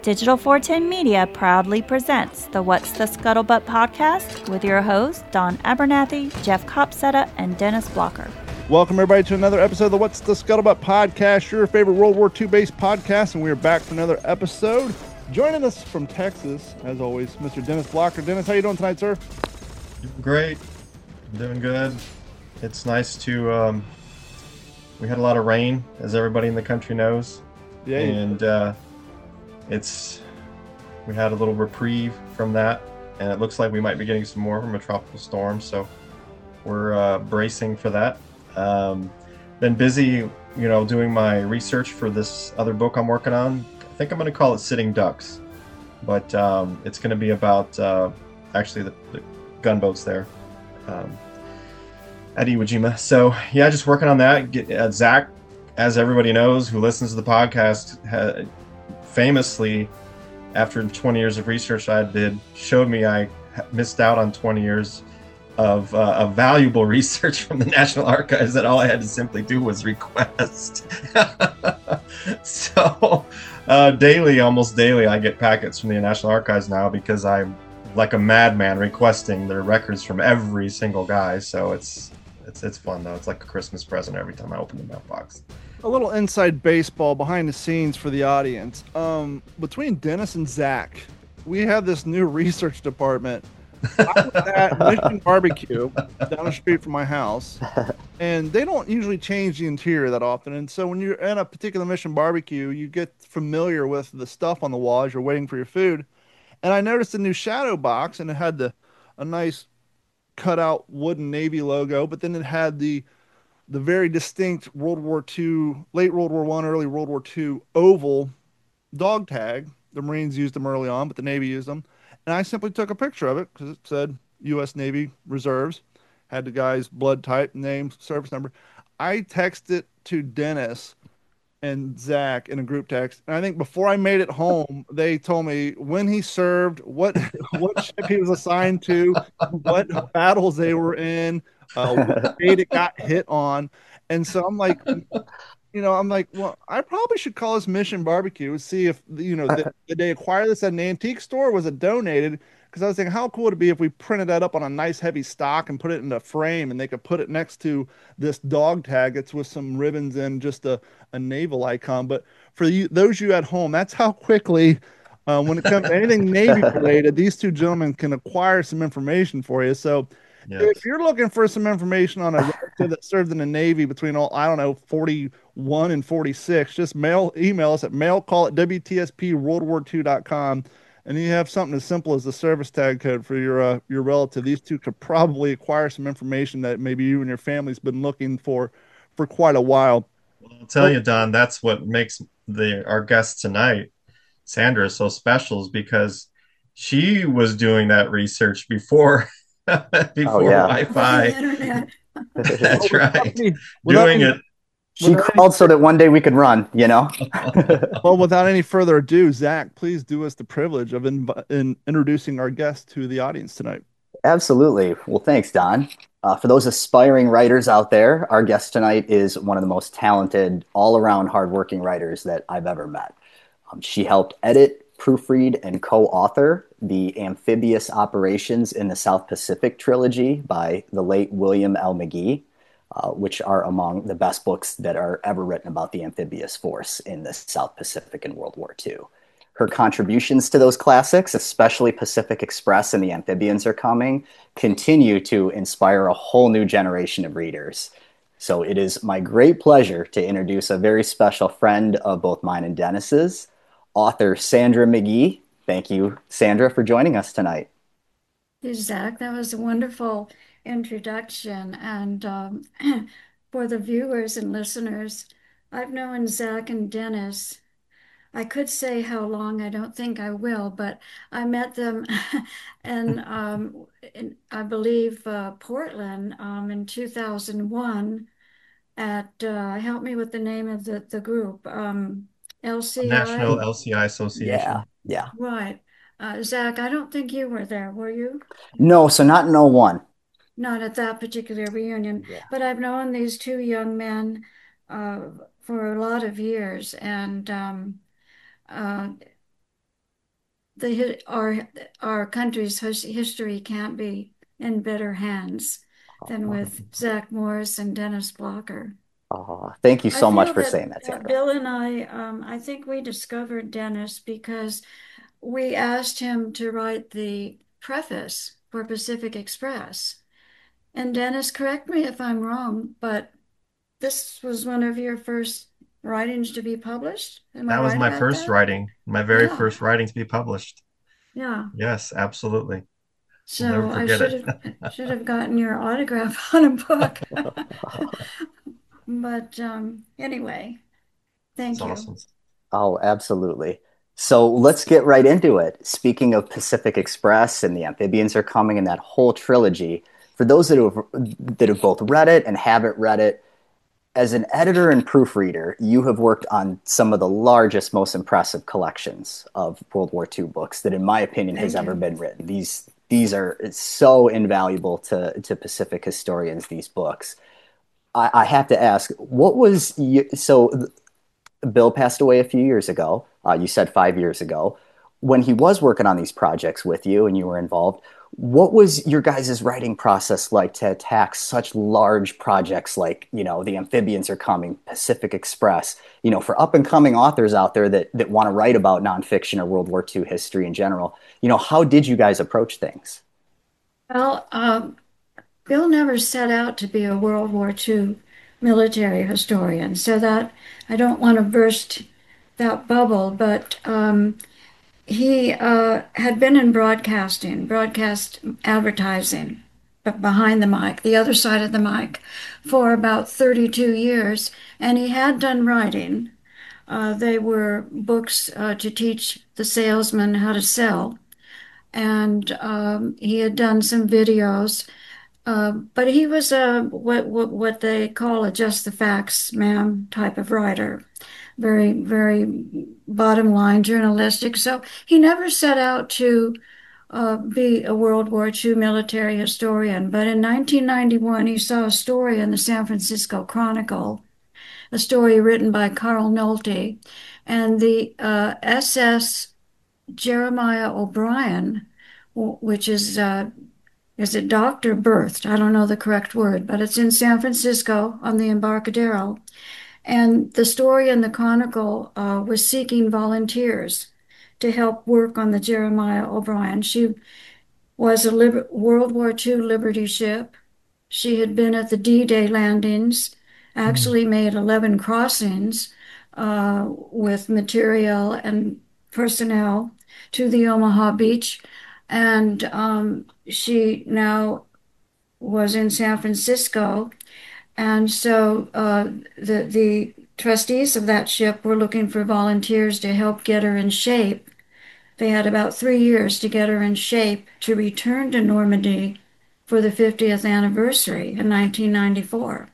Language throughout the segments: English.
Digital 410 Media proudly presents the What's the Scuttlebutt podcast with your hosts, Don Abernathy, Jeff Copsetta, and Dennis Blocker. Welcome, everybody, to another episode of the What's the Scuttlebutt podcast, your favorite World War II based podcast, and we are back for another episode. Joining us from Texas, as always, Mr. Dennis Blocker. Dennis, how you doing tonight, sir? Great. I'm doing good. It's nice to, we had a lot of rain, as everybody in the country knows. Yeah. And we had a little reprieve from that, and it looks like we might be getting some more from a tropical storm, so we're bracing for that. Been busy, doing my research for this other book I'm working on. I think I'm going to call it Sitting Ducks, but it's going to be about actually the gunboats there at Iwo Jima. So yeah, just working on that. Zach, as everybody knows who listens to the podcast, famously, after 20 years of research I did, showed me I missed out on 20 years of valuable research from the National Archives that all I had to simply do was request. So almost daily, I get packets from the National Archives now because I'm like a madman requesting their records from every single guy. So it's fun though. It's like a Christmas present every time I open the mailbox. A little inside baseball behind the scenes for the audience. Between Dennis and Zach, we have this new research department. I was at Mission Barbecue down the street from my house, and they don't usually change the interior that often. And so when you're at a particular Mission Barbecue, you get familiar with the stuff on the wall as you're waiting for your food. And I noticed a new shadow box, and it had a nice cutout wooden Navy logo, but then it had the very distinct World War II, late World War I, early World War II oval dog tag. The Marines used them early on, but the Navy used them. And I simply took a picture of it because it said U.S. Navy Reserves, had the guy's blood type, name, service number. I texted to Dennis and Zach in a group text. And I think before I made it home, they told me when he served, what ship he was assigned to, what battles they were in, what date it got hit on. And so I'm like, well, I probably should call this Mission Barbecue and see if, did they acquire this at an antique store? Or was it donated? Because I was thinking, how cool would it be if we printed that up on a nice heavy stock and put it in a frame, and they could put it next to this dog tag that's with some ribbons and just a naval icon. But for you at home, that's how quickly, when it comes to anything Navy related, these two gentlemen can acquire some information for you. So Yes. if you're looking for some information on a relative that served in the Navy between 41 and 46, just email us at mailcall@wtspworldwar2.com, and you have something as simple as the service tag code for your relative. These two could probably acquire some information that maybe you and your family's been looking for quite a while. Well, I'll tell you, Don, that's what makes our guest tonight, Sandra, so special, is because she was doing that research before Wi-Fi. Internet. That's right. Without Doing it. She crawled so that one day we could run, Well, without any further ado, Zach, please do us the privilege of introducing our guest to the audience tonight. Absolutely. Well, thanks, Don. For those aspiring writers out there, our guest tonight is one of the most talented, all-around hardworking writers that I've ever met. She helped edit, proofread, and co-author the Amphibious Operations in the South Pacific trilogy by the late William L. McGee, which are among the best books that are ever written about the amphibious force in the South Pacific in World War II. Her contributions to those classics, especially Pacific Express and The Amphibians Are Coming, continue to inspire a whole new generation of readers. So it is my great pleasure to introduce a very special friend of both mine and Dennis's, author Sandra McGee. Thank you, Sandra, for joining us tonight. Hey, Zach, that was a wonderful introduction. And for the viewers and listeners, I've known Zach and Dennis. I could say how long, I don't think I will, but I met them in I believe, Portland in 2001 at, help me with the name of the group, LCI. National LCI Association. Yeah. Right. Zach, I don't think you were there, were you? No, so not in '01. Not at that particular reunion, Yeah. but I've known these two young men for a lot of years, and uh, our country's history can't be in better hands than with Zach Morris and Dennis Blocker. Oh, thank you I so much feel for that saying that, Sandra. Bill and I think we discovered Dennis because we asked him to write the preface for Pacific Express. And Dennis, correct me if I'm wrong, but this was one of your first writings to be published. Am I That was right my about first that? writing, my very Yeah, first writing to be published. yeah. Yes, absolutely. I'll never So I forget should it. have gotten your autograph on a book. But anyway, It's thank you. awesome. Oh, absolutely. So let's get right into it. Speaking of Pacific Express and the amphibians are coming and that whole trilogy, for those that have both read it and haven't read it, as an editor and proofreader, you have worked on some of the largest, most impressive collections of World War II books that, in my opinion, has Thank ever you. been written. These are so invaluable to Pacific historians, these books. I have to ask, what was you, so Bill passed away a few years ago. You said 5 years ago. When he was working on these projects with you and you were involved, what was your guys' writing process like to attack such large projects like, the amphibians are coming, Pacific Express, for up and coming authors out there that want to write about nonfiction or World War II history in general? How did you guys approach things? Well, Bill never set out to be a World War II military historian, so that I don't want to burst that bubble, but he had been in broadcast advertising, but behind the mic, the other side of the mic, for about 32 years, and he had done writing. They were books to teach the salesman how to sell, and he had done some videos. But he was a what they call a just the facts, ma'am type of writer, very, very bottom line journalistic. So he never set out to be a World War II military historian. But in 1991, he saw a story in the San Francisco Chronicle, a story written by Carl Nolte, and the SS Jeremiah O'Brien, which is it Dr. Berthed? I don't know the correct word, but it's in San Francisco on the Embarcadero. And the story in the Chronicle was seeking volunteers to help work on the Jeremiah O'Brien. She was a World War II Liberty ship. She had been at the D-Day landings, Hmm. actually made 11 crossings with material and personnel to the Omaha beach. And she now was in San Francisco. And so the trustees of that ship were looking for volunteers to help get her in shape. They had about 3 years to get her in shape to return to Normandy for the 50th anniversary in 1994.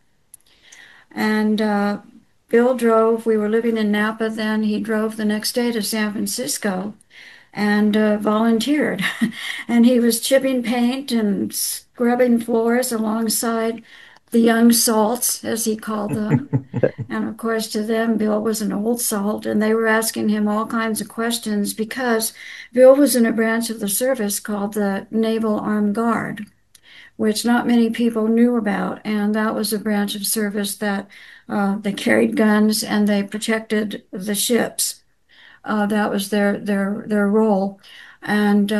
And Bill drove, we were living in Napa then, he drove the next day to San Francisco and volunteered. And he was chipping paint and scrubbing floors alongside the young salts, as he called them. And of course, to them, Bill was an old salt, and they were asking him all kinds of questions because Bill was in a branch of the service called the Naval Armed Guard, which not many people knew about. And that was a branch of service that they carried guns and they protected the ships. That was their role. And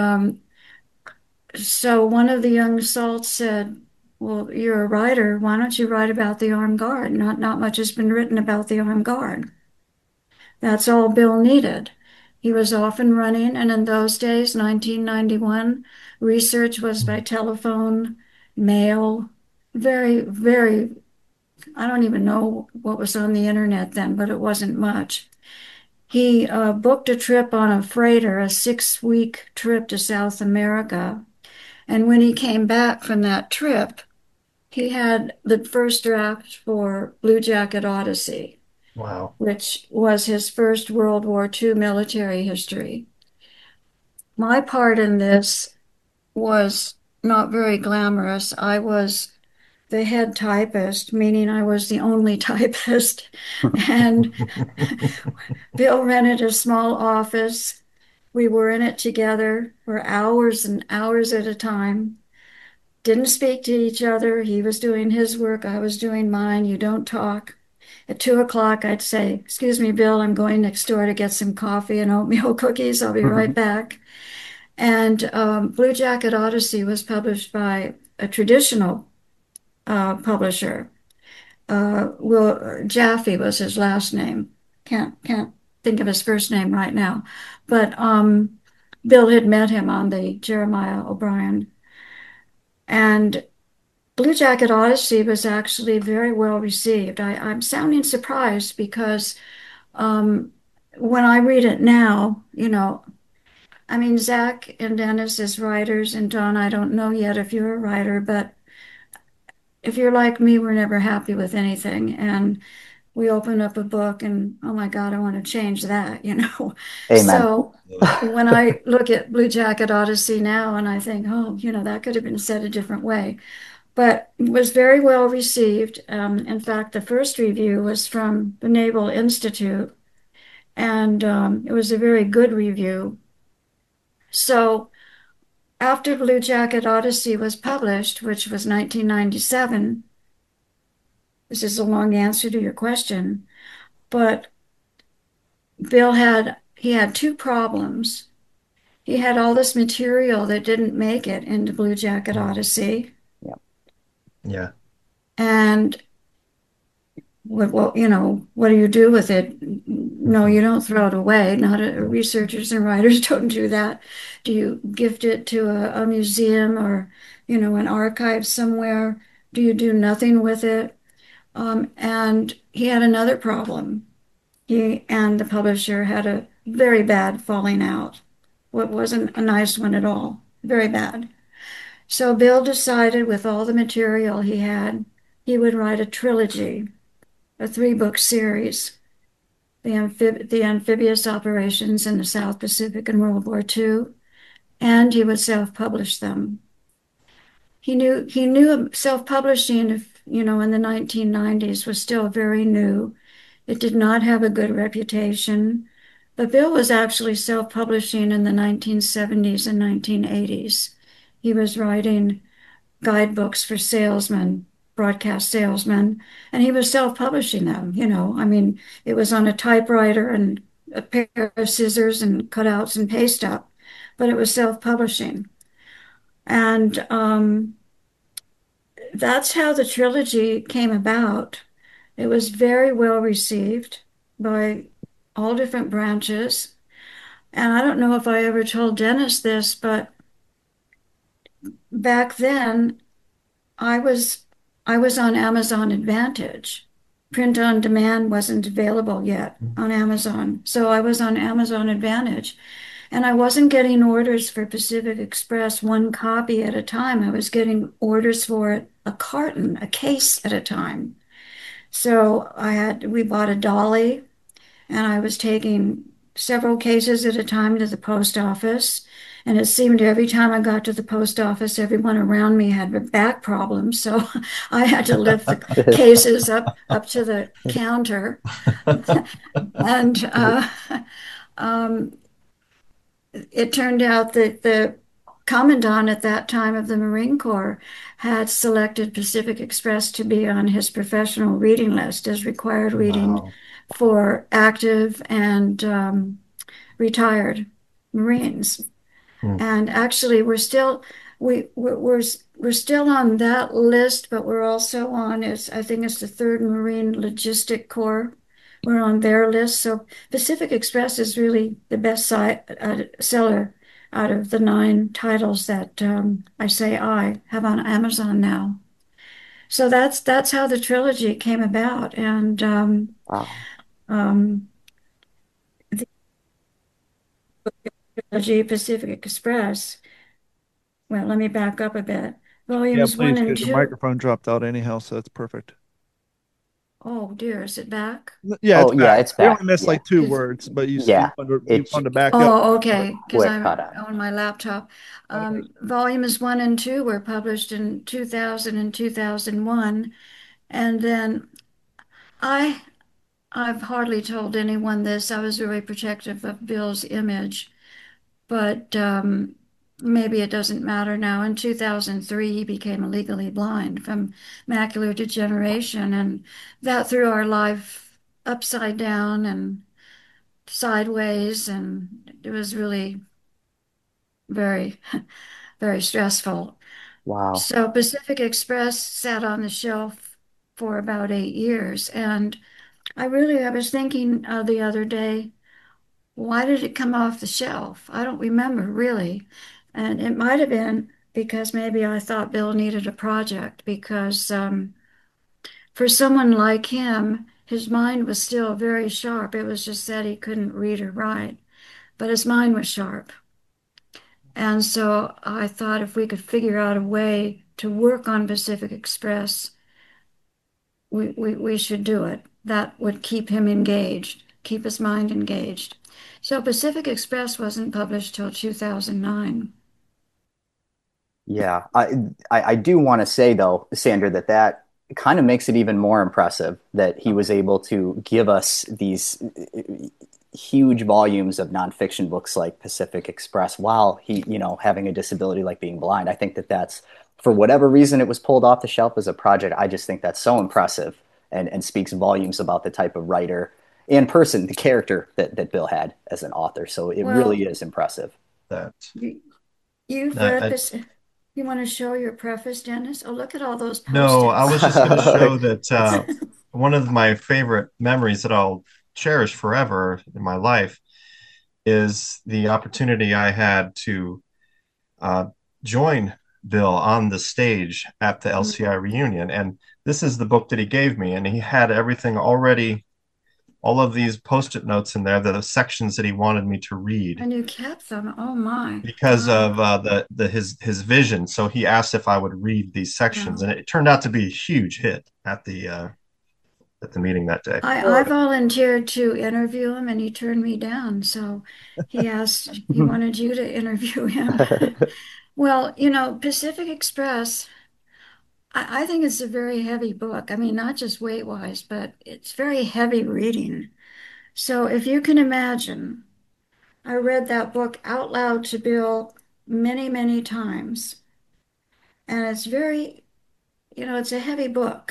so one of the young salts said, "Well, you're a writer. Why don't you write about the armed guard? Not much has been written about the armed guard." That's all Bill needed. He was off and running, and in those days, 1991, research was by telephone, mail, very, very, I don't even know what was on the internet then, but it wasn't much. He booked a trip on a freighter, a 6-week trip to South America. And when he came back from that trip, he had the first draft for Blue Jacket Odyssey, Wow. which was his first World War II military history. My part in this was not very glamorous. I was the head typist, meaning I was the only typist. And Bill rented a small office We were in it together for hours and hours at a time. Didn't speak to each other. He was doing his work, I was doing mine. You don't talk. At 2 o'clock, I'd say, "Excuse me, Bill, I'm going next door to get some coffee and oatmeal cookies. I'll be right back." And Blue Jacket Odyssey was published by a traditional publisher. Will Jaffe was his last name. Can't think of his first name right now, but Bill had met him on the Jeremiah O'Brien, and Blue Jacket Odyssey was actually very well received. I'm sounding surprised because um, when I read it now, I mean, Zach and Dennis as writers, and Don, I don't know yet if you're a writer, but if you're like me, we're never happy with anything. And we open up a book and, oh my God, I want to change that. Amen. So when I look at Blue Jacket Odyssey now and I think, oh, that could have been said a different way, but it was very well received. In fact, the first review was from the Naval Institute, and it was a very good review. So after Blue Jacket Odyssey was published, which was 1997, this is a long answer to your question, but he had two problems. He had all this material that didn't make it into Blue Jacket Odyssey, Yeah. Yeah. and what do you do with it? No, you don't throw it away. Not researchers and writers don't do that. Do you gift it to a museum or, an archive somewhere? Do you do nothing with it? And he had another problem. He and the publisher had a very bad falling out. What wasn't a nice one at all. Very bad. So Bill decided with all the material he had, he would write a trilogy, a three-book series, the amphibious operations in the South Pacific in World War II, and he would self-publish them. He knew self-publishing, in the 1990s was still very new. It did not have a good reputation. But Bill was actually self-publishing in the 1970s and 1980s. He was writing guidebooks for salesmen, broadcast salesmen, and he was self-publishing them. I mean, it was on a typewriter and a pair of scissors and cutouts and paste up, but it was self-publishing. And that's how the trilogy came about. It was very well received by all different branches. And I don't know if I ever told Dennis this, but back then I was I was on Amazon Advantage. Print on demand wasn't available yet on Amazon. So I was on Amazon Advantage. And I wasn't getting orders for Pacific Express one copy at a time. I was getting orders for a carton, a case at a time. So we bought a dolly, and I was taking several cases at a time to the post office. And it seemed every time I got to the post office, everyone around me had back problems. So I had to lift the cases up to the counter. And um, it turned out that the commandant at that time of the Marine Corps had selected Pacific Express to be on his professional reading list as required reading Wow. for active and retired Marines. Hmm. And actually, we're still on that list, but we're also on I think it's the Third Marine Logistic Corps. We're on their list. So Pacific Express is really the best seller out of the 9 titles that I have on Amazon now. So that's how the trilogy came about, and Wow. um, the trilogy Pacific Express. Well, let me back up a bit. Yeah, Volumes one please, and because your two. microphone dropped out anyhow, so that's perfect. Oh dear, is it back? Yeah, Oh, it's yeah, back. it's We only back. missed Yeah. like 2 Is words, but Yeah. you It's wanted to back up. Oh, a okay, because quick I'm cutout. on my laptop. Okay. Volumes one and two were published in 2000 and 2001, and then I I've hardly told anyone this. I was very protective of Bill's image, but maybe it doesn't matter now. In 2003, he became legally blind from macular degeneration, and that threw our life upside down and sideways, and it was really very, very stressful. Wow. So Pacific Express sat on the shelf for about 8 years, and I was thinking the other day, why did it come off the shelf? I don't remember really. And it might have been because maybe I thought Bill needed a project because for someone like him, his mind was still very sharp. It was just that he couldn't read or write, but his mind was sharp. And so I thought if we could figure out a way to work on Pacific Express, we should do it. That would keep him engaged, keep his mind engaged. So Pacific Express wasn't published till 2009. Yeah, I do want to say though, Sandra, that that kind of makes it even more impressive that he was able to give us these huge volumes of nonfiction books like Pacific Express while he, having a disability like being blind. I think that that's, for whatever reason it was pulled off the shelf as a project. I just think that's so impressive and speaks volumes about the type of writer and person, the character that Bill had as an author. So it really Well, is impressive. That you, you've I, read I this. You want to show your preface, Dennis? Oh, look at all those no, I was post-its. just going to show that It's one of my favorite memories that I'll cherish forever in my life is the opportunity I had to uh, join Bill on the stage at the LCI reunion. And this is the book that he gave me, and he had everything already, all of these post-it notes in there, the sections that he wanted me to read And you kept them. Oh my. because Wow. of the his vision. So he asked if I would read these sections, Wow. and it turned out to be a huge hit at the meeting that day. I volunteered to interview him and he turned me down. So he wanted you to interview him. Well, Pacific Express, I think it's a very heavy book. I mean, not just weight-wise, but it's very heavy reading. So if you can imagine, I read that book out loud to Bill many, many times. And it's very, it's a heavy book.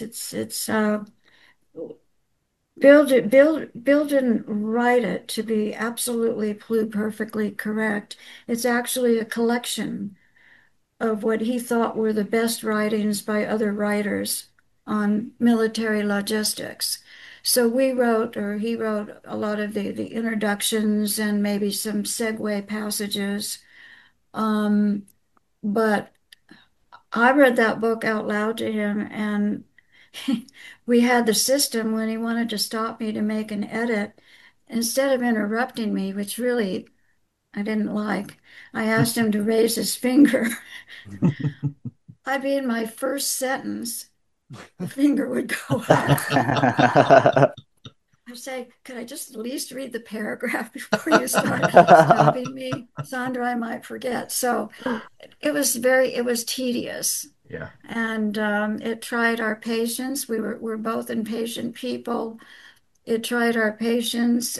Bill didn't write it to be absolutely perfectly correct. It's actually a collection of what he thought were the best writings by other writers on military logistics. So he wrote a lot of the introductions and maybe some segue passages. Um, but I read that book out loud to him, and we had the system when he wanted to stop me to make an edit. Instead of interrupting me, which really I didn't like, I asked him to raise his finger. I'd be in my first sentence, the finger would go up. I say, could I just at least read the paragraph before you start stopping me? Sandra, I might forget. So it was tedious. Yeah. And it tried our patience. We're both impatient people. It tried our patience.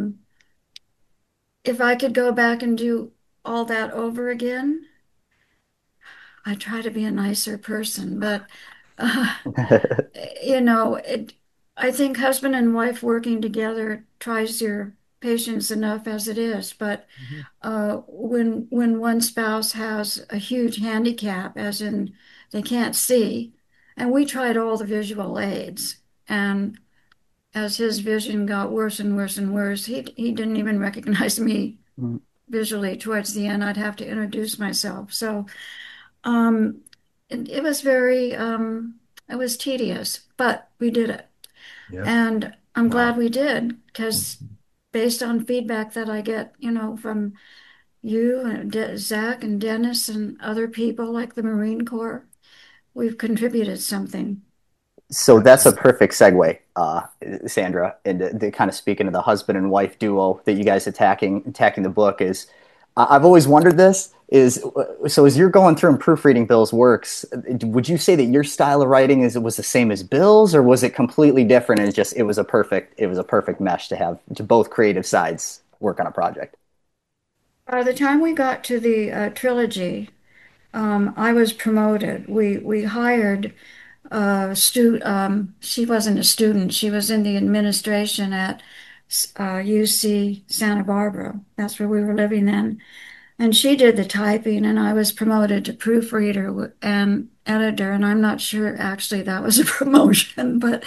If I could go back and do all that over again, I try to be a nicer person, but uh, it. I think husband and wife working together tries your patience enough as it is, but Mhm. when one spouse has a huge handicap, as in they can't see, and we tried all the visual aids, and as his vision got worse and worse and worse, he didn't even recognize me visually. Towards the end, I'd have to introduce myself. So um, it was it was tedious, but we did it. Yeah. And I'm glad Wow. we did because based on feedback that I get, from you and Zach and Dennis and other people like the Marine Corps, we've contributed something. So that's a perfect segue, Sandra, and to kind of speaking of the husband and wife duo that you guys attacking the book is. I've always wondered this is so as you're going through and proofreading Bill's works, would you say that your style of writing was the same as Bill's, or was it completely different? And it was a perfect mesh to have to both creative sides work on a project. By the time we got to the trilogy, I was promoted. We hired she wasn't a student. She was in the administration at UC Santa Barbara. That's where we were living then. And she did the typing, and I was promoted to proofreader and editor. And I'm not sure actually that was a promotion, but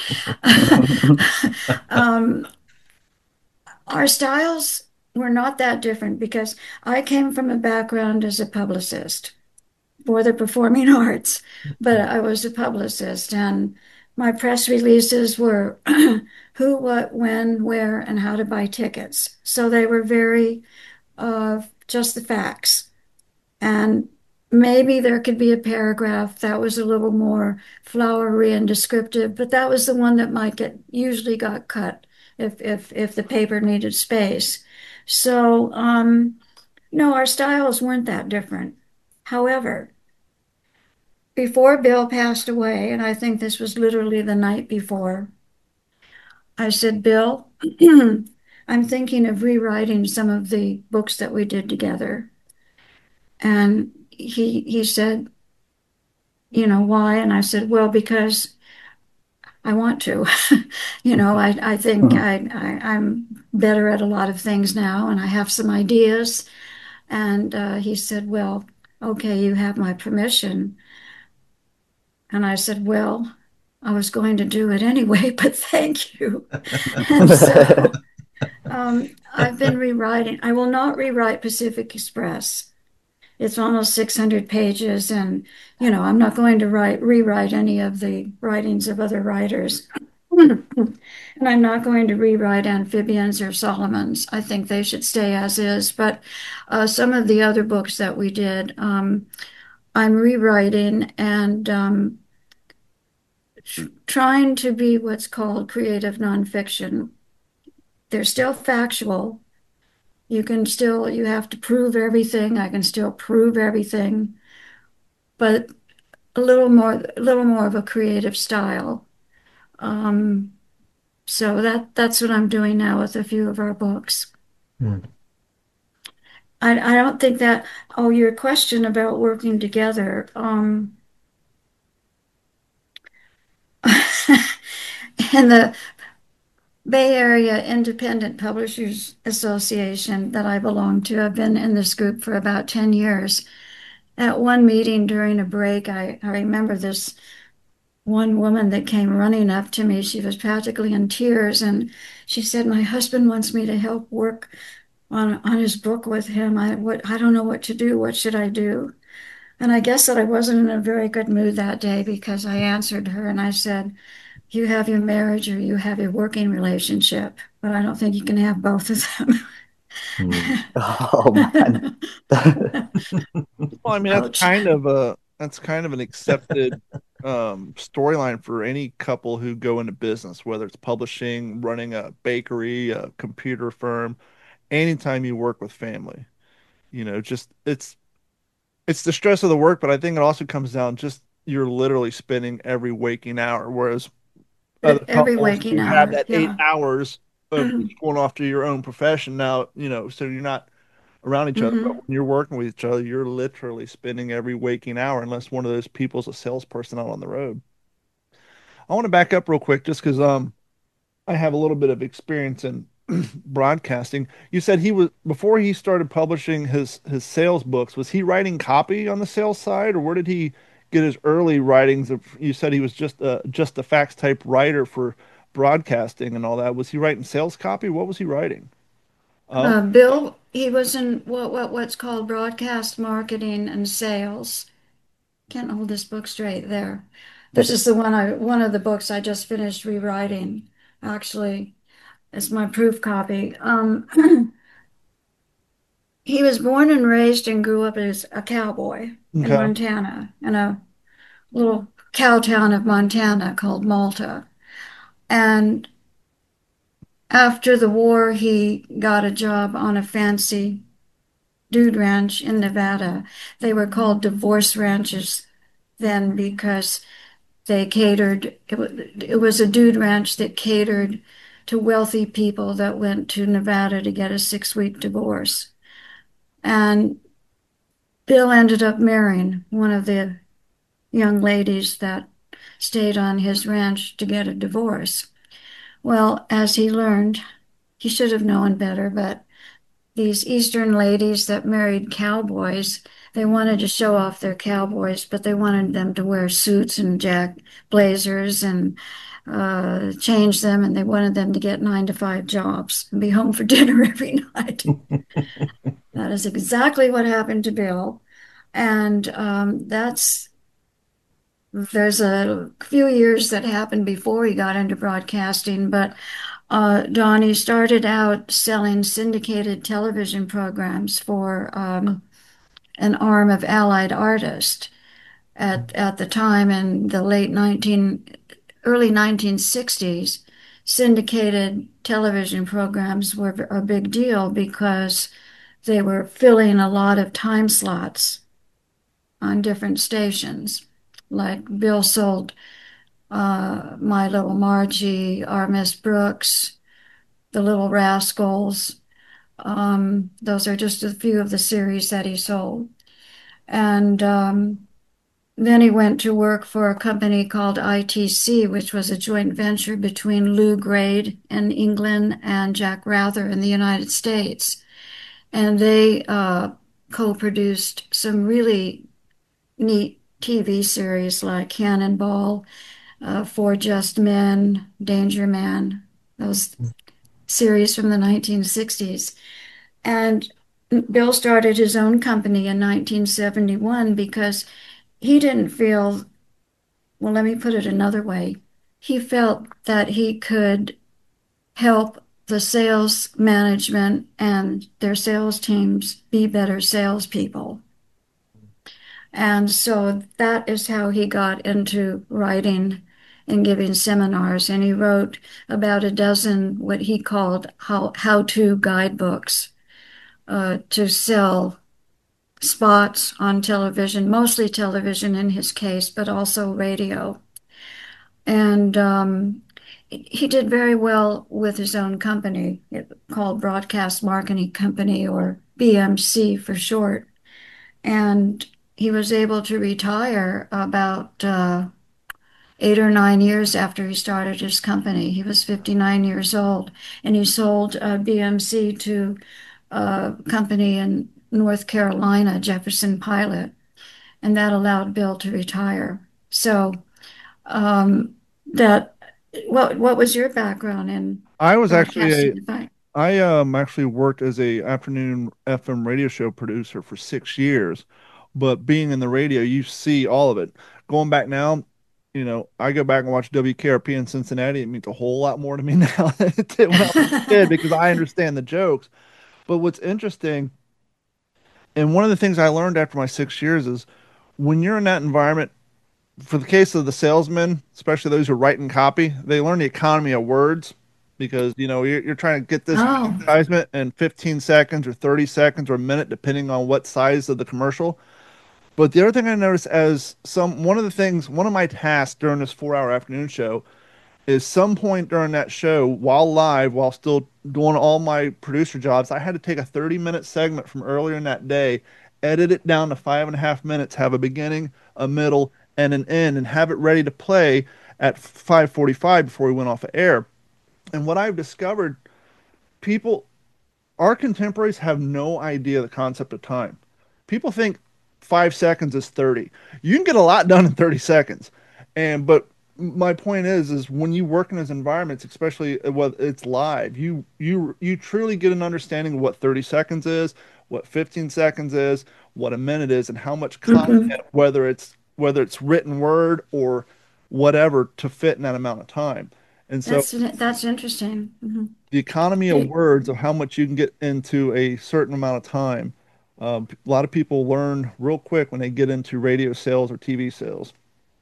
um, our styles were not that different because I came from a background as a publicist for the performing arts, but I was a publicist, and my press releases were who, what, when, where, and how to buy tickets. So they were very just the facts. And maybe there could be a paragraph that was a little more flowery and descriptive, but that was the one that might get usually got cut if the paper needed space. So no, our styles weren't that different. However, before Bill passed away, and I think this was literally the night before, I said, Bill, I'm thinking of rewriting some of the books that we did together. And he said, why? And I said, well, because I want to. I think I'm better at a lot of things now, and I have some ideas. And he said, well, okay, you have my permission. And I said, well, I was going to do it anyway, but thank you. And so I've been rewriting. I will not rewrite Pacific Express. It's almost 600 pages, and I'm not going to rewrite any of the writings of other writers. And I'm not going to rewrite Amphibians or Solomons. I think they should stay as is. But some of the other books that we did, I'm rewriting and trying to be what's called creative nonfiction. They're still factual. You have to prove everything. I can still prove everything, but a little more of a creative style. So that's what I'm doing now with a few of our books. Hmm. I don't think that, oh, your question about working together, in the Bay Area Independent Publishers Association that I belong to, I've been in this group for about 10 years. At one meeting during a break, I remember this one woman that came running up to me. She was practically in tears, and she said, my husband wants me to help work on his book with him. I don't know what to do. What should I do? And I guess that I wasn't in a very good mood that day because I answered her and I said, you have your marriage or you have your working relationship, but I don't think you can have both of them. Oh man. Well, I mean, Ouch. that's kind of an accepted storyline for any couple who go into business, whether it's publishing, running a bakery, a computer firm, anytime you work with family. Just it's the stress of the work, but I think it also comes down just you're literally spending every waking hour, whereas other Every couples waking you have hour. that eight Yeah. hours of each going off to your own profession now, so you're not around each other. But Hmm. when you're working with each other, you're literally spending every waking hour, unless one of those people's a salesperson out on the road. I want to back up real quick just because I have a little bit of experience in broadcasting. You said he was before he started publishing his sales books, was he writing copy on the sales side, or where did he get his early writings of, you said he was just a fax type writer for broadcasting and all that. Was he writing sales copy? What was he writing? Oh, Bill, he was in what's called broadcast marketing and sales. Can't hold this book straight there. This is the one of the books I just finished rewriting. Actually, it's my proof copy. He was born and raised and grew up as a cowboy in okay. Montana, in a little cow town of Montana called Malta. And after the war, he got a job on a fancy dude ranch in Nevada. They were called divorce ranches then because they catered, it was a dude ranch that catered to wealthy people that went to Nevada to get a 6-week divorce. And Bill ended up marrying one of the young ladies that stayed on his ranch to get a divorce. Well, as he learned, he should have known better, but these Eastern ladies that married cowboys, they wanted to show off their cowboys, but they wanted them to wear suits and jack blazers and change them, and they wanted them to get 9 to 5 jobs and be home for dinner every night. That is exactly what happened to Bill. And there's a few years that happened before he got into broadcasting, but Donnie started out selling syndicated television programs for an arm of Allied Artists at the time in the early 1960s. Syndicated television programs were a big deal because they were filling a lot of time slots on different stations. Like Bill sold My Little Margie, Our Miss Brooks, The Little Rascals. Those are just a few of the series that he sold. And then he went to work for a company called ITC, which was a joint venture between Lou Grade in England and Jack Rather in the United States. And they co-produced some really neat TV series like Cannonball, For Just Men, Danger Man, those series from the 1960s. And Bill started his own company in 1971 because he didn't feel, well, let me put it another way. He felt that he could help the sales management and their sales teams be better salespeople. And so that is how he got into writing and giving seminars. And he wrote about a dozen what he called how-to guidebooks to sell spots on television, mostly television in his case, but also radio. And he did very well with his own company, called Broadcast Marketing Company, or BMC for short. And he was able to retire about 8 or 9 years after he started his company. He was 59 years old, and he sold BMC to a company in North Carolina, Jefferson Pilot, and that allowed Bill to retire. So um, that what was your background in I was actually a broadcasting? I actually worked as a afternoon FM radio show producer for 6 years, but being in the radio, you see all of it. Going back now, I go back and watch WKRP in Cincinnati. It means a whole lot more to me now than it did when I was a kid because I understand the jokes. But what's interesting, and one of the things I learned after my 6 years is when you're in that environment, for the case of the salesmen, especially those who are writing copy, they learn the economy of words because you're trying to get this Oh, advertisement in 15 seconds or 30 seconds or a minute, depending on what size of the commercial. But the other thing I noticed as one of my tasks during this 4 hour afternoon show is some point during that show, while live, while still doing all my producer jobs, I had to take a 30-minute segment from earlier in that day, edit it down to 5.5 minutes, have a beginning, a middle, and an end, and have it ready to play at 5:45 before we went off of air. And what I've discovered, people our contemporaries have no idea the concept of time. People think 5 seconds is 30. You can get a lot done in 30 seconds. But my point is when you work in those environments, especially when it's live, you truly get an understanding of what 30 seconds is, what 15 seconds is, what a minute is, and how much mhm. content, whether it's written word or whatever, to fit in that amount of time. And so That's interesting. the economy of Did, words of how much you can get into a certain amount of time. A lot of people learn real quick when they get into radio sales or TV sales.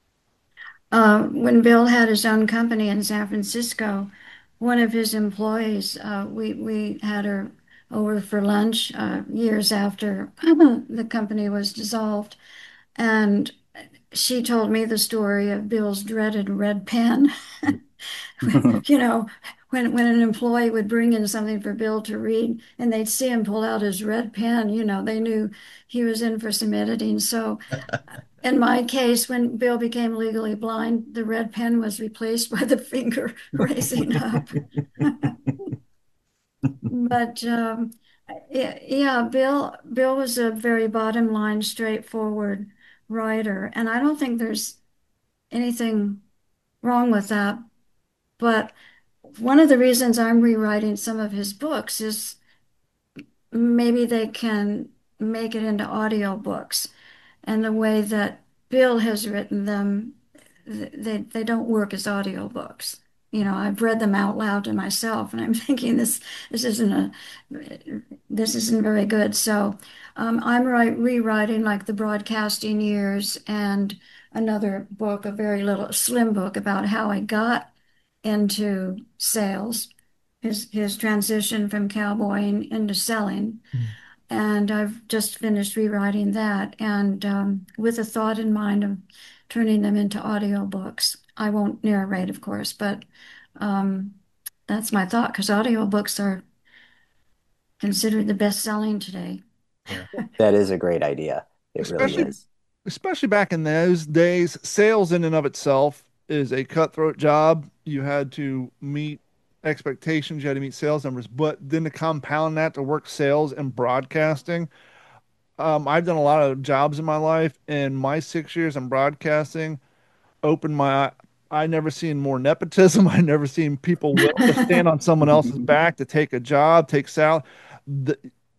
when Bill had his own company in San Francisco, one of his employees, we had her over for lunch years after the company was dissolved, and she told me the story of Bill's dreaded red pen. You know, when an employee would bring in something for Bill to read and they'd see him pull out his red pen, they knew he was in for some editing. So in my case, when Bill became legally blind, the red pen was replaced by the finger raising up. But yeah, Bill was a very bottom line, straightforward writer, and I don't think there's anything wrong with that. But one of the reasons I'm rewriting some of his books is maybe they can make it into audiobooks. And the way that Bill has written them, they don't work as audiobooks. I've read them out loud to myself, and I'm thinking this isn't this isn't very good. So I'm rewriting like the broadcasting years and another book, a very little slim book about how I got into sales, his transition from cowboying into selling. And I've just finished rewriting that, and with a thought in mind of turning them into audiobooks. I won't narrate, of course, but um, that's my thought because audiobooks are considered the best selling today. Yeah. That is a great idea. It really especially is. especially back in those days, sales in and of itself is a cutthroat job. You had to meet expectations, you had to meet sales numbers, but then to compound that to work sales and broadcasting. I've done a lot of jobs in my life, and my 6 years in broadcasting opened my I never seen more nepotism. I never seen people willing to stand on someone else's back to take a job, take sal. The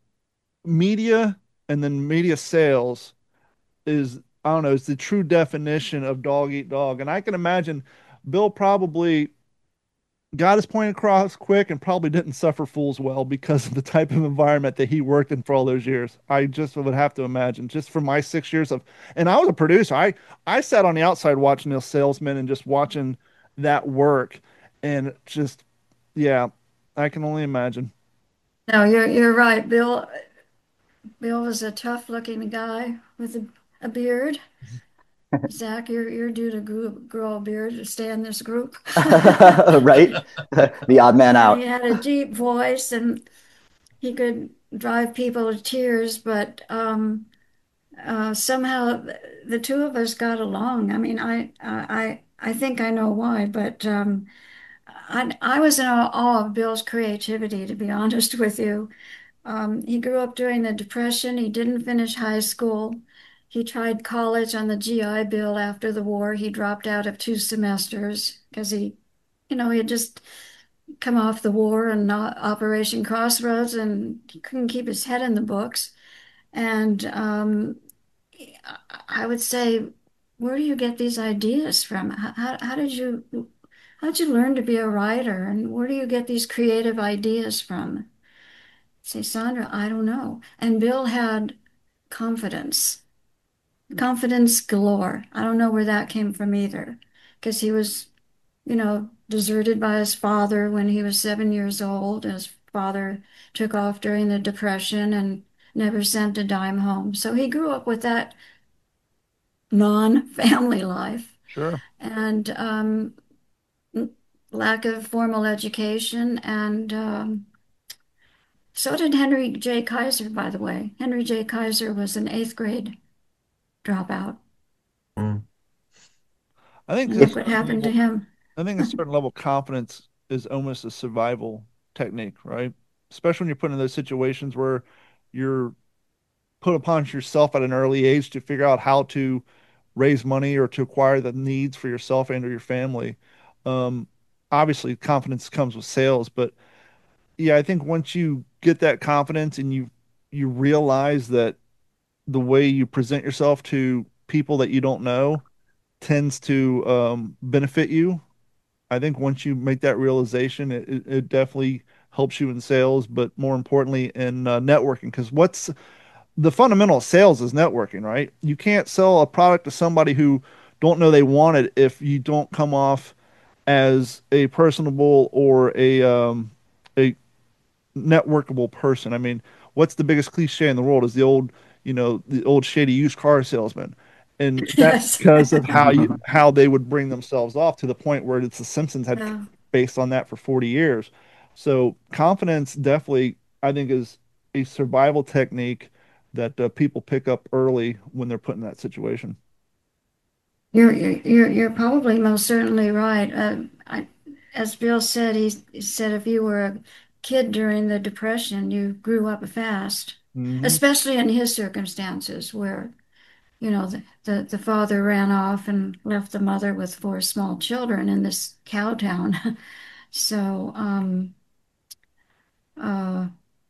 media and then media sales is, I don't know, it's the true definition of dog eat dog. And I can imagine Bill probably got his point across quick and probably didn't suffer fools well because of the type of environment that he worked in for all those years. I just would have to imagine, just for my 6 years of, and I was a producer. I sat on the outside watching those salesmen and just watching that work, and just, yeah, I can only imagine. No, you're right. Bill was a tough looking guy with a beard. Zach, you're due to grow a beard to stay in this group. Right? The odd man And he out. had a deep voice and he could drive people to tears, but somehow the two of us got along. I mean, I think I know why, but I was in awe of Bill's creativity, to be honest with you. He grew up during the Depression. He didn't finish high school. He tried college on the GI Bill after the war. He dropped out of 2 semesters because he had just come off the war and not Operation Crossroads, and he couldn't keep his head in the books. And I would say, where do you get these ideas from? How did you learn to be a writer, and where do you get these creative ideas from? Say, Sandra, I don't know. And Bill had confidence, confidence galore. I don't know where that came from either, because he was, deserted by his father when he was 7 years old. His father took off during the Depression and never sent a dime home. So he grew up with that non-family life Sure. and lack of formal education. And so did Henry J. Kaiser, by the way. Henry J. Kaiser was an eighth grade dropout. Mm. I think And a look what certain happened to level, him. I think a certain level of confidence is almost a survival technique, right? Especially when you're put in those situations where you're put upon yourself at an early age to figure out how to raise money or to acquire the needs for yourself and or your family. Um, Obviously, confidence comes with sales, but yeah, I think once you get that confidence and you realize that the way you present yourself to people that you don't know tends to benefit you. I think once you make that realization, it definitely helps you in sales, but more importantly in networking. Because what's the fundamental of sales is networking, right? You can't sell a product to somebody who don't know they want it if you don't come off as a personable or a networkable person. I mean, what's the biggest cliche in the world is the old shady used car salesman. And that's Yes. because of how they would bring themselves off to the point where it's the Simpsons had Yeah. based on that for 40 years. So confidence definitely, I think, is a survival technique that people pick up early when they're put in that situation. You're probably most certainly right. As Bill said, he said if you were a kid during the Depression, you grew up fast, Hmm. especially in his circumstances where, the father ran off and left the mother with four small children in this cow town. So, uh,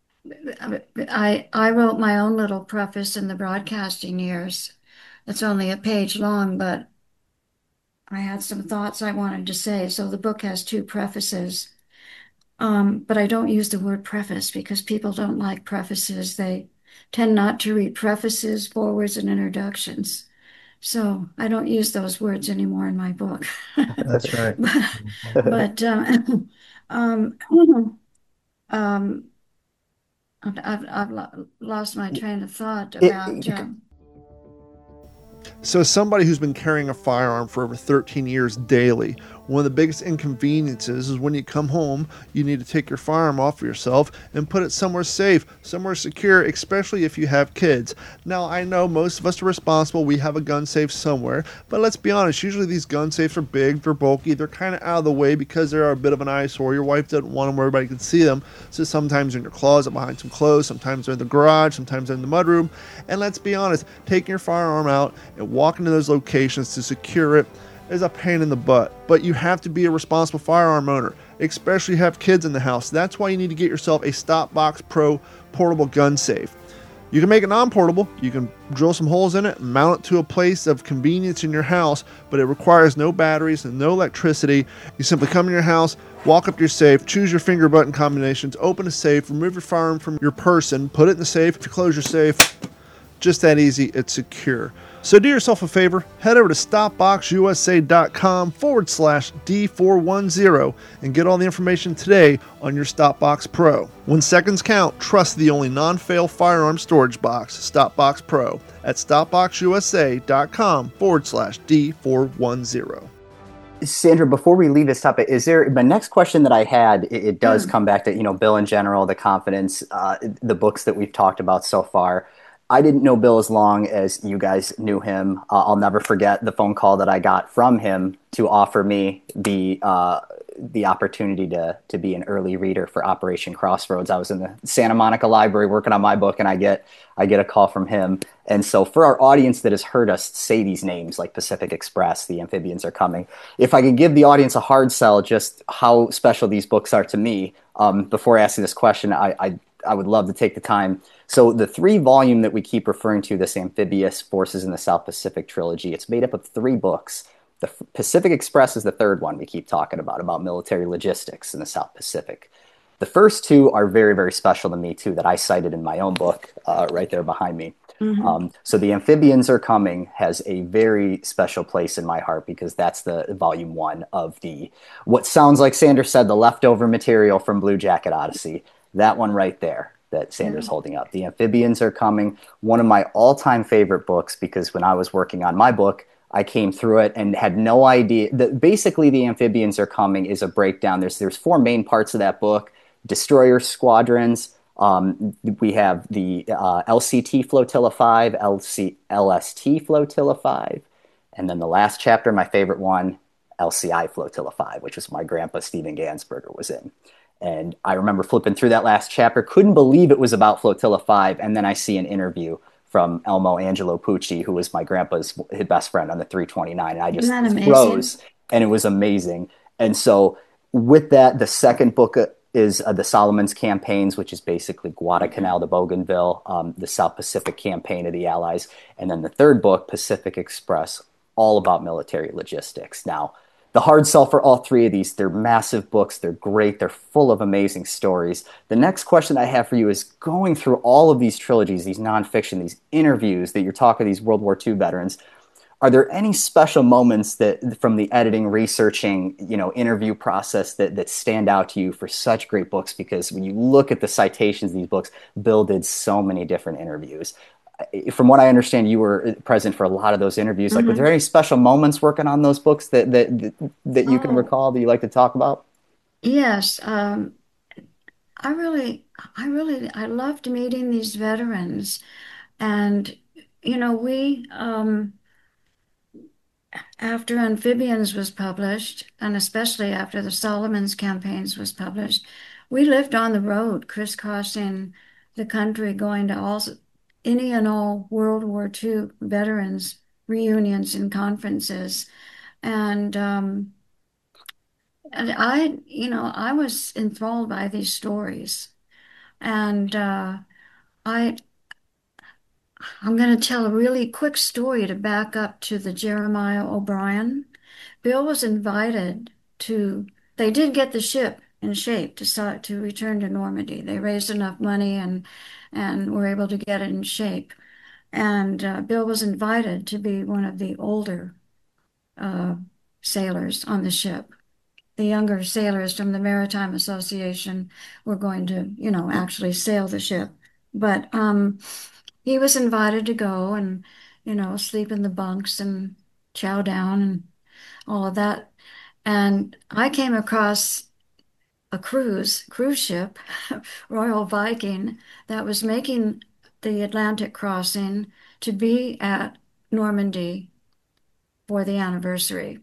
I wrote my own little preface in the broadcasting years. It's only a page long, but I had some thoughts I wanted to say. So the book has two prefaces. But I don't use the word preface because people don't like prefaces. They tend not to read prefaces, forwards, and introductions. So I don't use those words anymore in my book. That's right. But um, um, I've lost my train of thought about. So, as somebody who's been carrying a firearm for over 13 years daily, one of the biggest inconveniences is when you come home, you need to take your firearm off of yourself and put it somewhere safe, somewhere secure, especially if you have kids. Now, I know most of us are responsible. We have a gun safe somewhere, but let's be honest, usually these gun safes are big, they're bulky, they're kind of out of the way because they're a bit of an eyesore. Your wife doesn't want them where everybody can see them, so sometimes they're in your closet behind some clothes, sometimes they're in the garage, sometimes they're in the mudroom. And let's be honest, taking your firearm out and walking to those locations to secure it is a pain in the butt. But you have to be a responsible firearm owner, especially if you have kids in the house. That's why you need to get yourself a StopBox Pro portable gun safe. You can make it non-portable. You can drill some holes in it and mount it to a place of convenience in your house, but it requires no batteries and no electricity. You simply come in your house, walk up to your safe, choose your finger button combinations, open a safe, remove your firearm from your person, put it in the safe. If you close your safe, just that easy, it's secure. So do yourself a favor, head over to stopboxusa.com/D410 and get all the information today on your StopBox Pro. When seconds count, trust the only non-fail firearm storage box, StopBox Pro, at stopboxusa.com/D410. Sandra, before we leave this topic, is there my next question that I had? It does come back to Bill in general, the confidence, the books that we've talked about so far. I didn't know Bill as long as you guys knew him. I'll never forget the phone call that I got from him to offer me the opportunity to be an early reader for Operation Crossroads. I was in the Santa Monica Library working on my book, and I get a call from him. And so for our audience that has heard us say these names like Pacific Express, The Amphibians Are Coming, if I could give the audience a hard sell just how special these books are to me, before asking this question, I would love to take the time. So the 3-volume that we keep referring to, this Amphibious Forces in the South Pacific trilogy, it's made up of 3 books. The Pacific Express is the 3rd one we keep talking about military logistics in the South Pacific. The first 2 are very, very special to me, too, that I cited in my own book right there behind me. Mm-hmm. So The Amphibians Are Coming has a very special place in my heart because that's the volume 1 of what sounds like Sandra said, the leftover material from Blue Jacket Odyssey. That one right there that Sandra's holding up. The Amphibians Are Coming, one of my all-time favorite books, because when I was working on my book, I came through it and had no idea. Basically, The Amphibians Are Coming is a breakdown. There's 4 main parts of that book. Destroyer squadrons. We have the LCT Flotilla 5, LST Flotilla 5, and then the last chapter, my favorite one, LCI Flotilla 5, which was my grandpa Stephen Gansberger was in. And I remember flipping through that last chapter, couldn't believe it was about Flotilla 5, and then I see an interview from Elmo Angelo Pucci, who was my grandpa's his best friend on the 329, and I just froze, and it was amazing. And so with that, the second book is the Solomon's Campaigns, which is basically Guadalcanal to Bougainville, the South Pacific campaign of the Allies. And then the third book, Pacific Express, all about military logistics. Now, the hard sell for all 3 of these, they're massive books. They're great. They're full of amazing stories. The next question I have for you is going through all of these trilogies, these nonfiction, these interviews that you're talking to these World War II veterans, are there any special moments that from the editing, researching, interview process that stand out to you for such great books? Because when you look at the citations of these books, Bill did so many different interviews. From what I understand, you were present for a lot of those interviews. Like, was there any special moments working on those books that you can recall that you like to talk about? Yes, I loved meeting these veterans. And, we, after Amphibians was published, and especially after the Solomons campaigns was published, we lived on the road, crisscrossing the country, going to any and all World War II veterans reunions and conferences. And, I was enthralled by these stories. And I, I'm going to tell a really quick story to back up to the Jeremiah O'Brien. Bill was invited to, they did get the ship in shape to return to Normandy. They raised enough money and were able to get it in shape. And Bill was invited to be one of the older uh, sailors on the ship. The younger sailors from the Maritime Association were going to, actually sail the ship. But he was invited to go and, sleep in the bunks and chow down and all of that. And I came across a cruise ship, Royal Viking, that was making the Atlantic crossing to be at Normandy for the anniversary.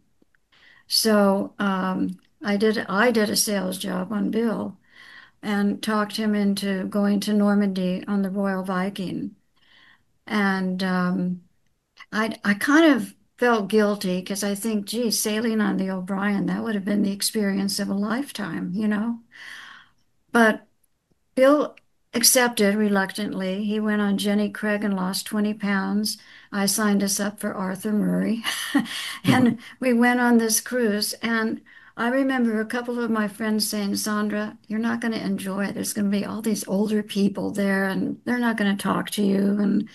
So I did a sales job on Bill and talked him into going to Normandy on the Royal Viking. And I kind of felt guilty because I think, gee, sailing on the O'Brien, that would have been the experience of a lifetime. But Bill accepted reluctantly. He went on Jenny Craig and lost 20 pounds. I signed us up for Arthur Murray. And we went on this cruise. And I remember a couple of my friends saying, Sandra, you're not going to enjoy it. There's going to be all these older people there and they're not going to talk to you. And,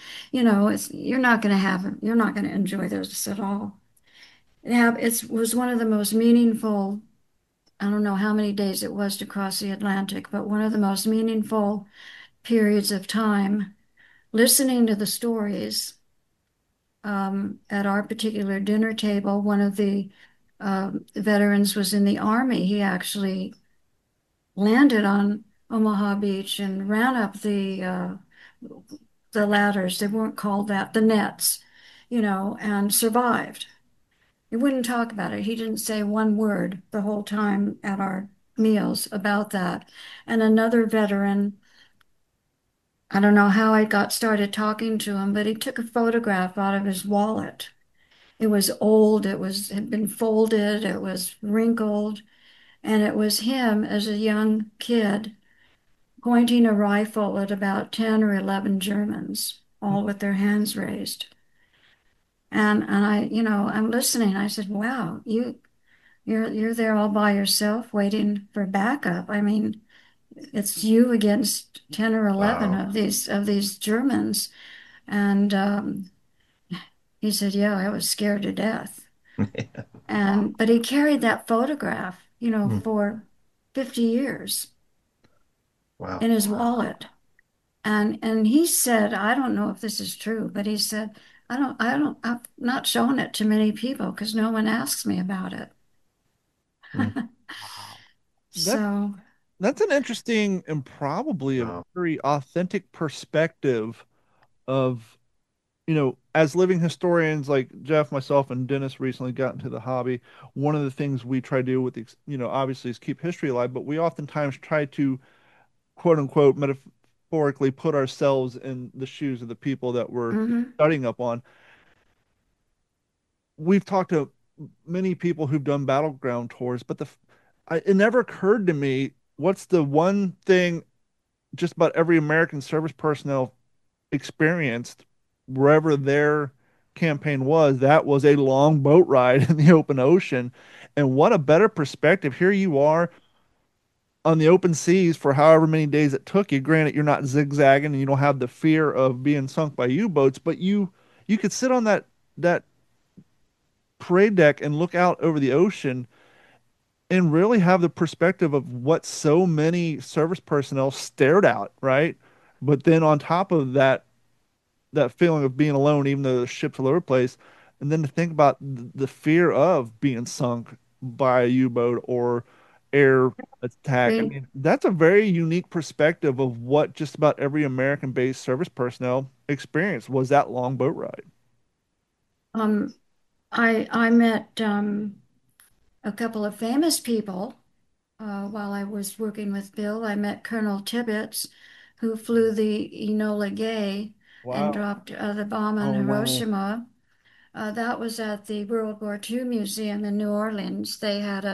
you're not going to enjoy this at all. It was one of the most meaningful, I don't know how many days it was to cross the Atlantic, but one of the most meaningful periods of time listening to the stories. At our particular dinner table, one of the veterans was in the Army. He actually landed on Omaha Beach and ran up the ladders. They weren't called that, the nets, and survived. He wouldn't talk about it. He didn't say one word the whole time at our meals about that. And another veteran, I don't know how I got started talking to him, but he took a photograph out of his wallet. It was old, had been folded, it was wrinkled, and it was him as a young kid pointing a rifle at about 10 or 11 Germans, all with their hands raised. And I'm listening. I said, "Wow, you're there all by yourself waiting for backup. I mean, it's you against 10 or 11 Wow. of these Germans." And he said, "Yeah, I was scared to death." But he carried that photograph, for 50 years Wow. in his wallet. And he said, I don't know if this is true, but he said, I've not shown it to many people because no one asks me about it. Mm. Wow. That So, that's an interesting and probably a Wow. very authentic perspective of, as living historians like Jeff, myself, and Dennis recently got into the hobby. One of the things we try to do with, obviously is keep history alive, but we oftentimes try to quote unquote metaphorically put ourselves in the shoes of the people that we're mhm. studying up on. We've talked to many people who've done battleground tours, but it never occurred to me what's the one thing just about every American service personnel experienced wherever their campaign was. That was a long boat ride in the open ocean. And what a better perspective. Here you are on the open seas for however many days it took you. Granted, you're not zigzagging and you don't have the fear of being sunk by U-boats, but you could sit on that parade deck and look out over the ocean and really have the perspective of what so many service personnel stared at, right? But then on top of that feeling of being alone, even though the ship's all over the place, and then to think about the fear of being sunk by a U-boat or air attack. I We, mean, that's a very unique perspective of what just about every American-based service personnel experienced was that long boat ride. um, I met a couple of famous people while I was working with Bill. I met Colonel Tibbets, who flew the Enola Gay and Wow. dropped the bomb on Oh, wow. Hiroshima. That was at the World War II Museum in New Orleans. They had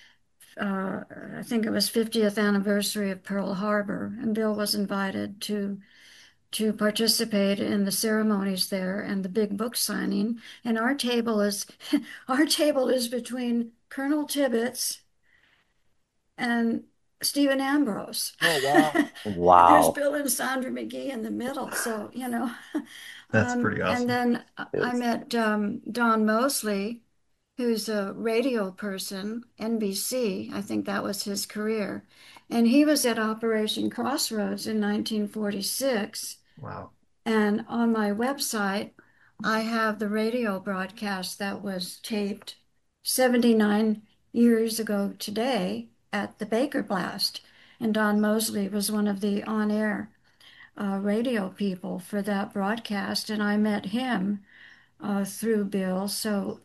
I think it was 50th anniversary of Pearl Harbor, and Bill was invited to participate in the ceremonies there and the big book signing. And our table is our table is between Colonel Tibbets and Stephen Ambrose. Oh, wow. And there's Wow. Bill and Sandra McGee in the middle. So, That's pretty and awesome. then I It's met Don Mosley, who's a radio person, NBC. I think that was his career. And he was at Operation Crossroads in 1946. Wow. And on my website, I have the radio broadcast that was taped 79 years ago today at the Baker Blast. And Don Mosley was one of the on air radio people for that broadcast. And I met him through Bill. So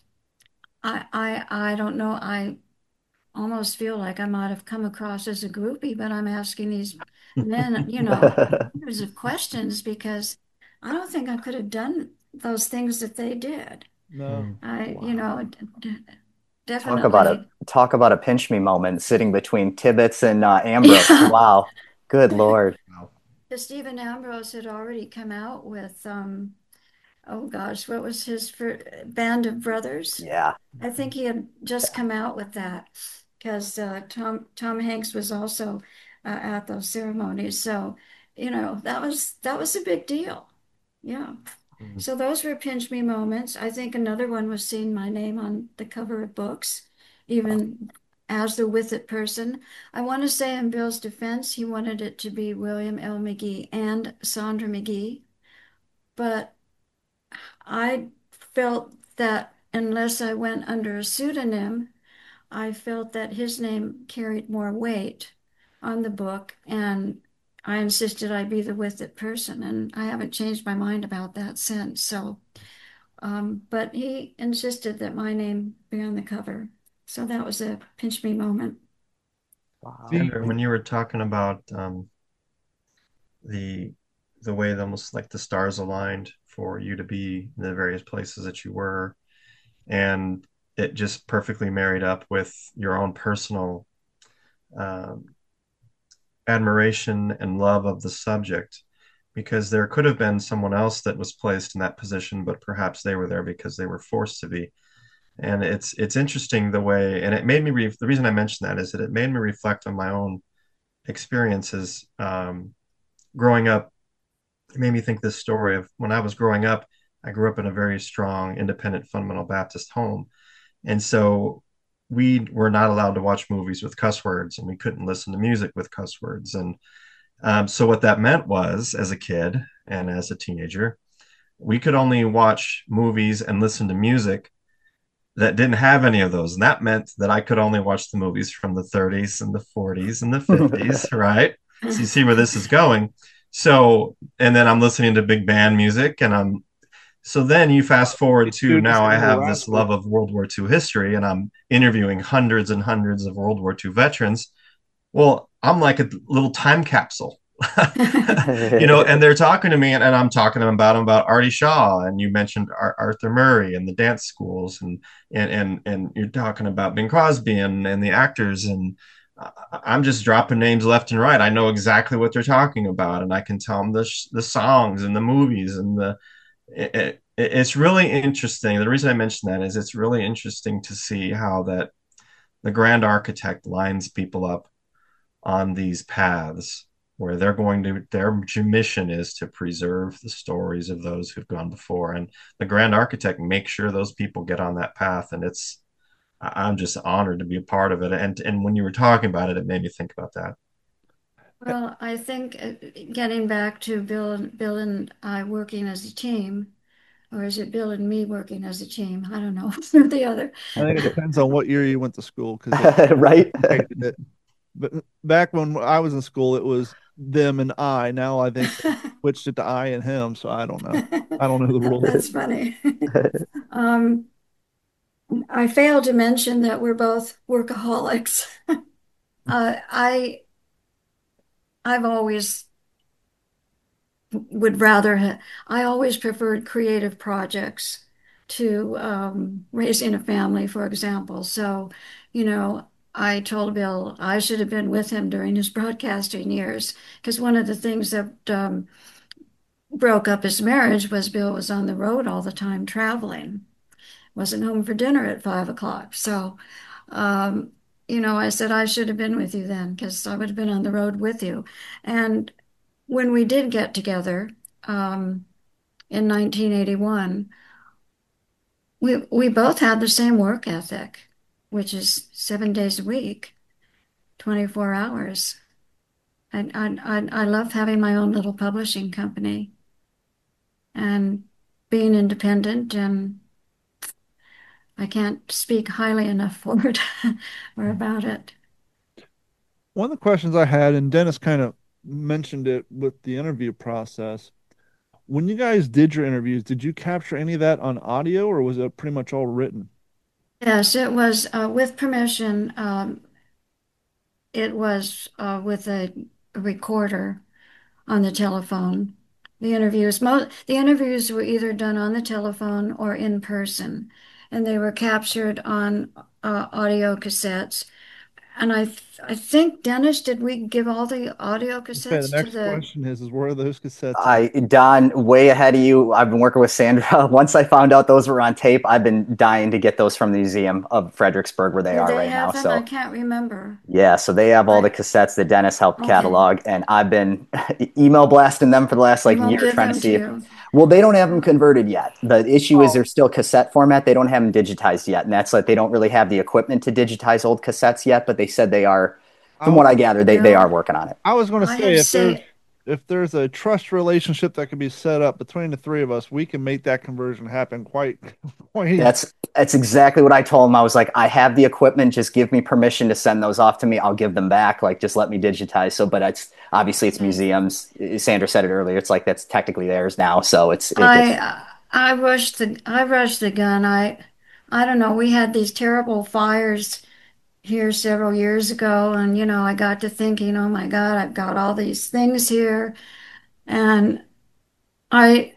I don't know. I almost feel like I might have come across as a groupie, but I'm asking these men, hundreds of questions because I don't think I could have done those things that they did. No. Mm. I, wow. definitely. Talk about a pinch me moment sitting between Tibbets and Ambrose. Yeah. Wow. Good Lord. Wow. Stephen Ambrose had already come out with, oh gosh, what was his Band of Brothers? Yeah. I think he had just come out with that because Tom Hanks was also at those ceremonies. So, that was a big deal. Yeah. Mm. So those were pinch me moments. I think another one was seeing my name on the cover of books, even as the with it person. I want to say in Bill's defense, he wanted it to be William L. McGee and Sandra McGee, but I felt that unless I went under a pseudonym, I felt that his name carried more weight on the book, and I insisted I be the with it person, and I haven't changed my mind about that since. So, but he insisted that my name be on the cover. So that was a pinch me moment. Wow. See, Sandra, when you were talking about the the way that almost like the stars aligned for you to be in the various places that you were, and it just perfectly married up with your own personal um, admiration and love of the subject, because there could have been someone else that was placed in that position, but perhaps they were there because they were forced to be. And it's interesting the way, and it made me the reason I mentioned that is that it made me reflect on my own experiences growing up. It made me think this story of when I was growing up. I grew up in a very strong, independent, fundamental Baptist home, and so we were not allowed to watch movies with cuss words, and we couldn't listen to music with cuss words. And so what that meant was, as a kid and as a teenager, we could only watch movies and listen to music that didn't have any of those. And that meant that I could only watch the movies from the 30s and the 40s and the 50s, right? So you see where this is going. So, and then I'm listening to big band music, and so then you fast forward to two now I discernible have this rascals. love of World War II history, and I'm interviewing hundreds and hundreds of World War II veterans. Well, I'm like a little time capsule. And they're talking to me, and I'm talking to them about Artie Shaw, and you mentioned Arthur Murray and the dance schools, and you're talking about Bing Crosby and the actors, and I'm just dropping names left and right. I know exactly what they're talking about, and I can tell them the songs and the movies and it's really interesting. The reason I mention that is it's really interesting to see how that the grand architect lines people up on these paths where their mission is to preserve the stories of those who've gone before, and the grand architect makes sure those people get on that path. And I'm just honored to be a part of it. And when you were talking about it, it made me think about that. Well, I think getting back to Bill and I working as a team, Or is it Bill and me working as a team? I don't know. Or the other. I think it depends on what year you went to school, because Right? it. But back when I was in school, it was them and I. Now I think they switched it to I and him. So I don't know. I don't know the rules. That's funny. Um, I failed to mention that we're both workaholics. Uh, I I've always would rather I always preferred creative projects to raising a family, for example. So, you know, I told Bill I should have been with him during his broadcasting years because one of the things that broke up his marriage was Bill was on the road all the time traveling, wasn't home for dinner at 5 o'clock. So, um, I said I should have been with you then because I would have been on the road with you. And when we did get together in 1981, we both had the same work ethic, which is 7 days a week, 24 hours. I love having my own little publishing company and being independent, and I can't speak highly enough for it or about it. One of the questions I had, and Dennis kind of mentioned it with the interview process. When you guys did your interviews, did you capture any of that on audio, or was it pretty much all written? Yes, it was with permission. It was with a recorder on the telephone. The interviews were either done on the telephone or in person, and they were captured on audio cassettes. And I think, Dennis, did we give all the audio Okay, the cassettes to next the? question is where are those cassettes at? Don, way ahead of you. I've been working with Sandra. Once I found out those were on tape, I've been dying to get those from the Museum of Fredericksburg where they Do are they right now. have them? I So can't remember. yeah, so they have all the I cassettes that Dennis helped Okay. catalog, and I've been email blasting them for the last We like won't year give trying to them to see if. you. Well, they don't have them converted yet. The issue is Oh, they're still cassette format. They don't have them digitized yet, and that's like they don't really have the equipment to digitize old cassettes yet. But they said they are, I from was what I gather, they are Bill, working on it. I was going to I say have say if there's a trust relationship that can be set up between the three of us, we can make that conversion happen quite quite easy. That's exactly what I told him. I was like, I have the equipment. Just give me permission to send those off to me. I'll give them back. Like, just let me digitize. So, but it's obviously it's yes. museums. Sandra said it earlier. It's like that's technically theirs now. So it's I rushed the gun. I don't know. We had these terrible fires here several years ago, and I got to thinking, oh my God, I've got all these things here, and I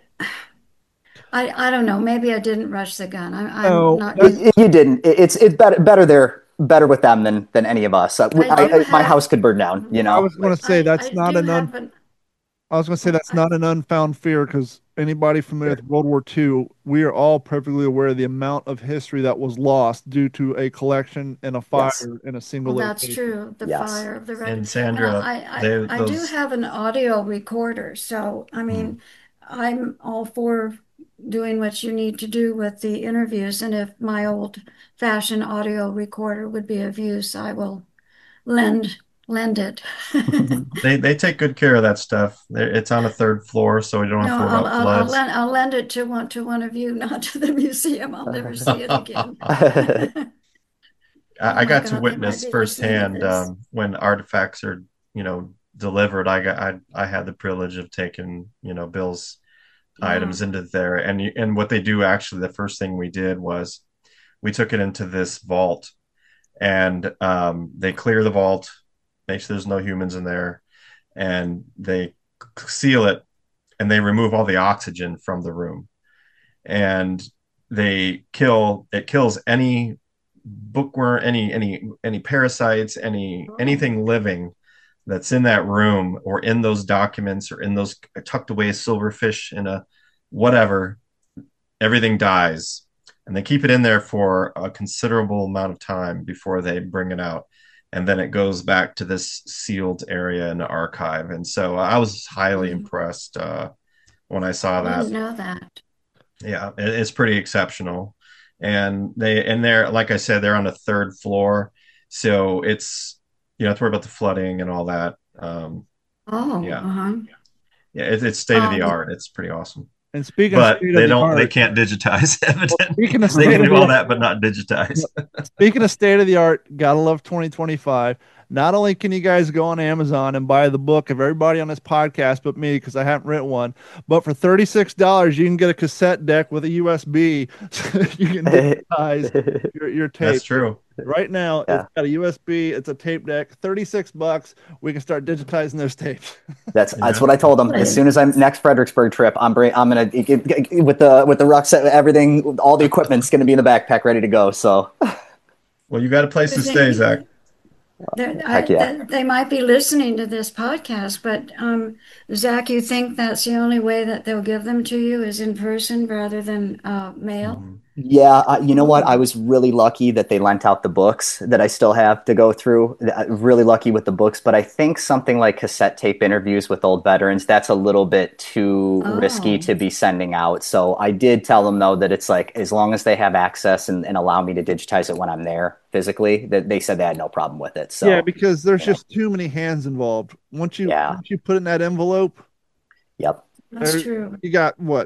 I don't know. Maybe I didn't rush the gun. I'm No, not that's good. you didn't. It's better there better with them than any of us. I do My have house could burn down. I was going Like to say I that's not do an have an I was going to say that's I, not an unfound fear, because anybody familiar sure. with World War II, we are all perfectly aware of the amount of history that was lost due to a collection and a Yes, fire in a single well, that's location. true. The yes. fire of the record, And and Sandra, they I do those have an audio recorder. So I hmm. mean, I'm all for doing what you need to do with the interviews. And if my old-fashioned audio recorder would be of use, I will lend lend it. They take good care of that stuff. It's on a third floor, so you don't have No, to worry about floods. I'll lend it to one of you, not to the museum. I'll never see it again. Oh I my got to God, they might witness be listening to firsthand this. when artifacts are, delivered. I had the privilege of taking, Bill's Wow. items into there, and what they do actually, the first thing we did was we took it into this vault, and they clear the vault, make sure there's no humans in there, and they seal it, and they remove all the oxygen from the room, and it kills any bookworm, any parasites, Oh, anything living that's in that room or in those documents or in those tucked away silverfish in a whatever. Everything dies, and they keep it in there for a considerable amount of time before they bring it out, and then it goes back to this sealed area in the archive. And so I was highly mm, impressed when I saw I that. didn't know that. Yeah, it's pretty exceptional. And they're, like I said, they're on the third floor, so it's, you have to worry about the flooding and all that. Oh, Yeah, uh-huh. yeah, it's state of the Um, art. It's pretty awesome. And speaking of but state of they the don't. They art, can't digitize evidence. speaking of They state can of do the all art, that, but not digitize. speaking of state of the art, gotta love 2025. Not only can you guys go on Amazon and buy the book of everybody on this podcast but me, because I haven't written one, but for $36 you can get a cassette deck with a USB so you can digitize your That's tape. true. Right now, it's Yeah. got a USB, it's a tape deck, $36. We can start digitizing those tapes. That's Yeah. what I told them. As soon as I'm next Fredericksburg trip, I'm gonna with the rucksack, everything, all the equipment's gonna be in the backpack, ready to go. So Well, you got a place to stay, Zach. heck yeah. They might be listening to this podcast, but Zach, you think that's the only way that they'll give them to you is in person rather than mail? Mhm. Yeah, you know what? I was really lucky that they lent out the books that I still have to go through. Really lucky with the books, but I think something like cassette tape interviews with old veterans, that's a little bit too risky Oh, to be sending out. So I did tell them though that it's like as long as they have access and allow me to digitize it when I'm there physically, that they said they had no problem with it. Yeah, So, because there's you know, just too many hands involved. yeah, Once you put in that envelope, yep, that's there true. you got what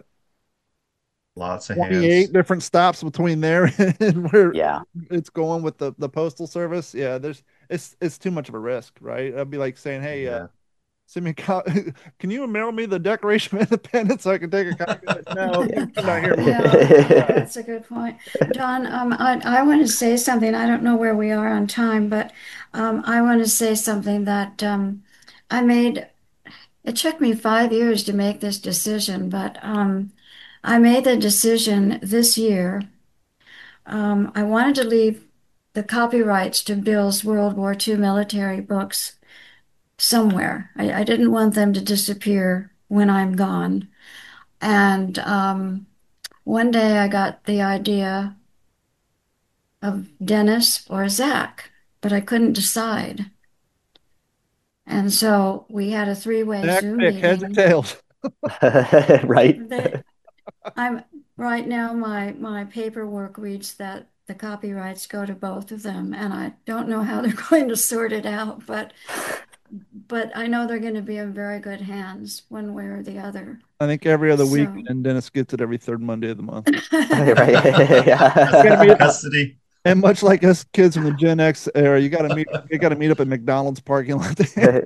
Lots of hands. 28 different stops between there and where yeah. it's going with the postal service. Yeah, it's too much of a risk, right? I'd be like saying, hey, Yeah. send me a copy. Can you mail me the Declaration of Independence so I can take a copy of it? No, you're not here. Yeah, that's a good point. Don, I want to say something. I don't know where we are on time, but I want to say something that I made. It took me 5 years to make this decision, but I made the decision this year. I wanted to leave the copyrights to Bill's World War II military books somewhere. I didn't want them to disappear when I'm gone. And one day I got the idea of Dennis or Zach, but I couldn't decide. And so we had a three-way Zach, Zoom pick heads or meeting. tails. Right. I'm right now my paperwork reads that the copyrights go to both of them, and I don't know how they're going to sort it out, but I know they're going to be in very good hands one way or the other. I think every other week, So and Dennis gets it every third Monday of the month. Right. Gotta Yeah. Custody. And much like us kids from the Gen X era, you got to meet up at McDonald's parking lot.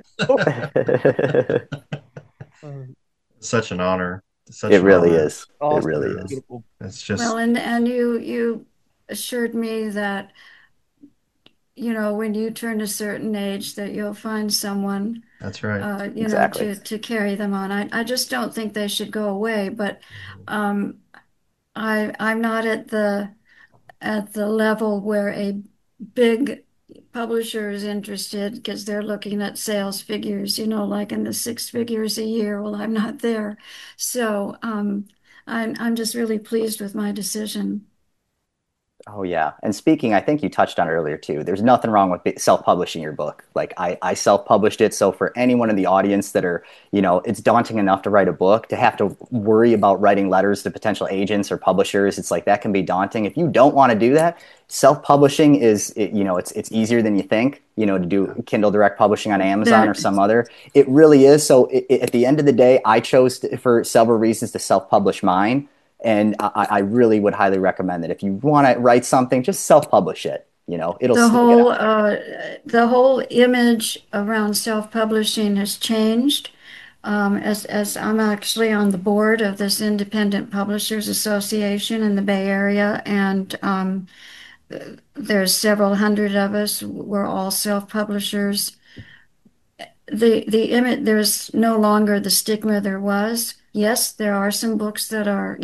Such an honor. Such It an really honor. is. It Awesome. really Yeah. is. Beautiful. It's just well, and you assured me that when you turn a certain age that you'll find someone that's right. Exactly. to carry them on. I just don't think they should go away, but um, I'm not at the level where a big publisher is interested because they're looking at sales figures, like in the six figures a year. Well, I'm not there, so I'm just really pleased with my decision. Oh yeah. And speaking, I think you touched on it earlier too. There's nothing wrong with self-publishing your book. Like I self-published it. So for anyone in the audience that are, it's daunting enough to write a book, to have to worry about writing letters to potential agents or publishers, it's like that can be daunting. If you don't want to do that, self-publishing it's easier than you think, to do Kindle Direct Publishing on Amazon or That some other. It really is. So at the end of the day, I chose for several reasons to self-publish mine. And I really would highly recommend that if you want to write something, just self-publish it. It'll the stick it whole out there. the whole image around self-publishing has changed. As I'm actually on the board of this Independent Publishers Association in the Bay Area, and there's several hundred of us. We're all self-publishers. The image, there's no longer the stigma there was. Yes, there are some books that are,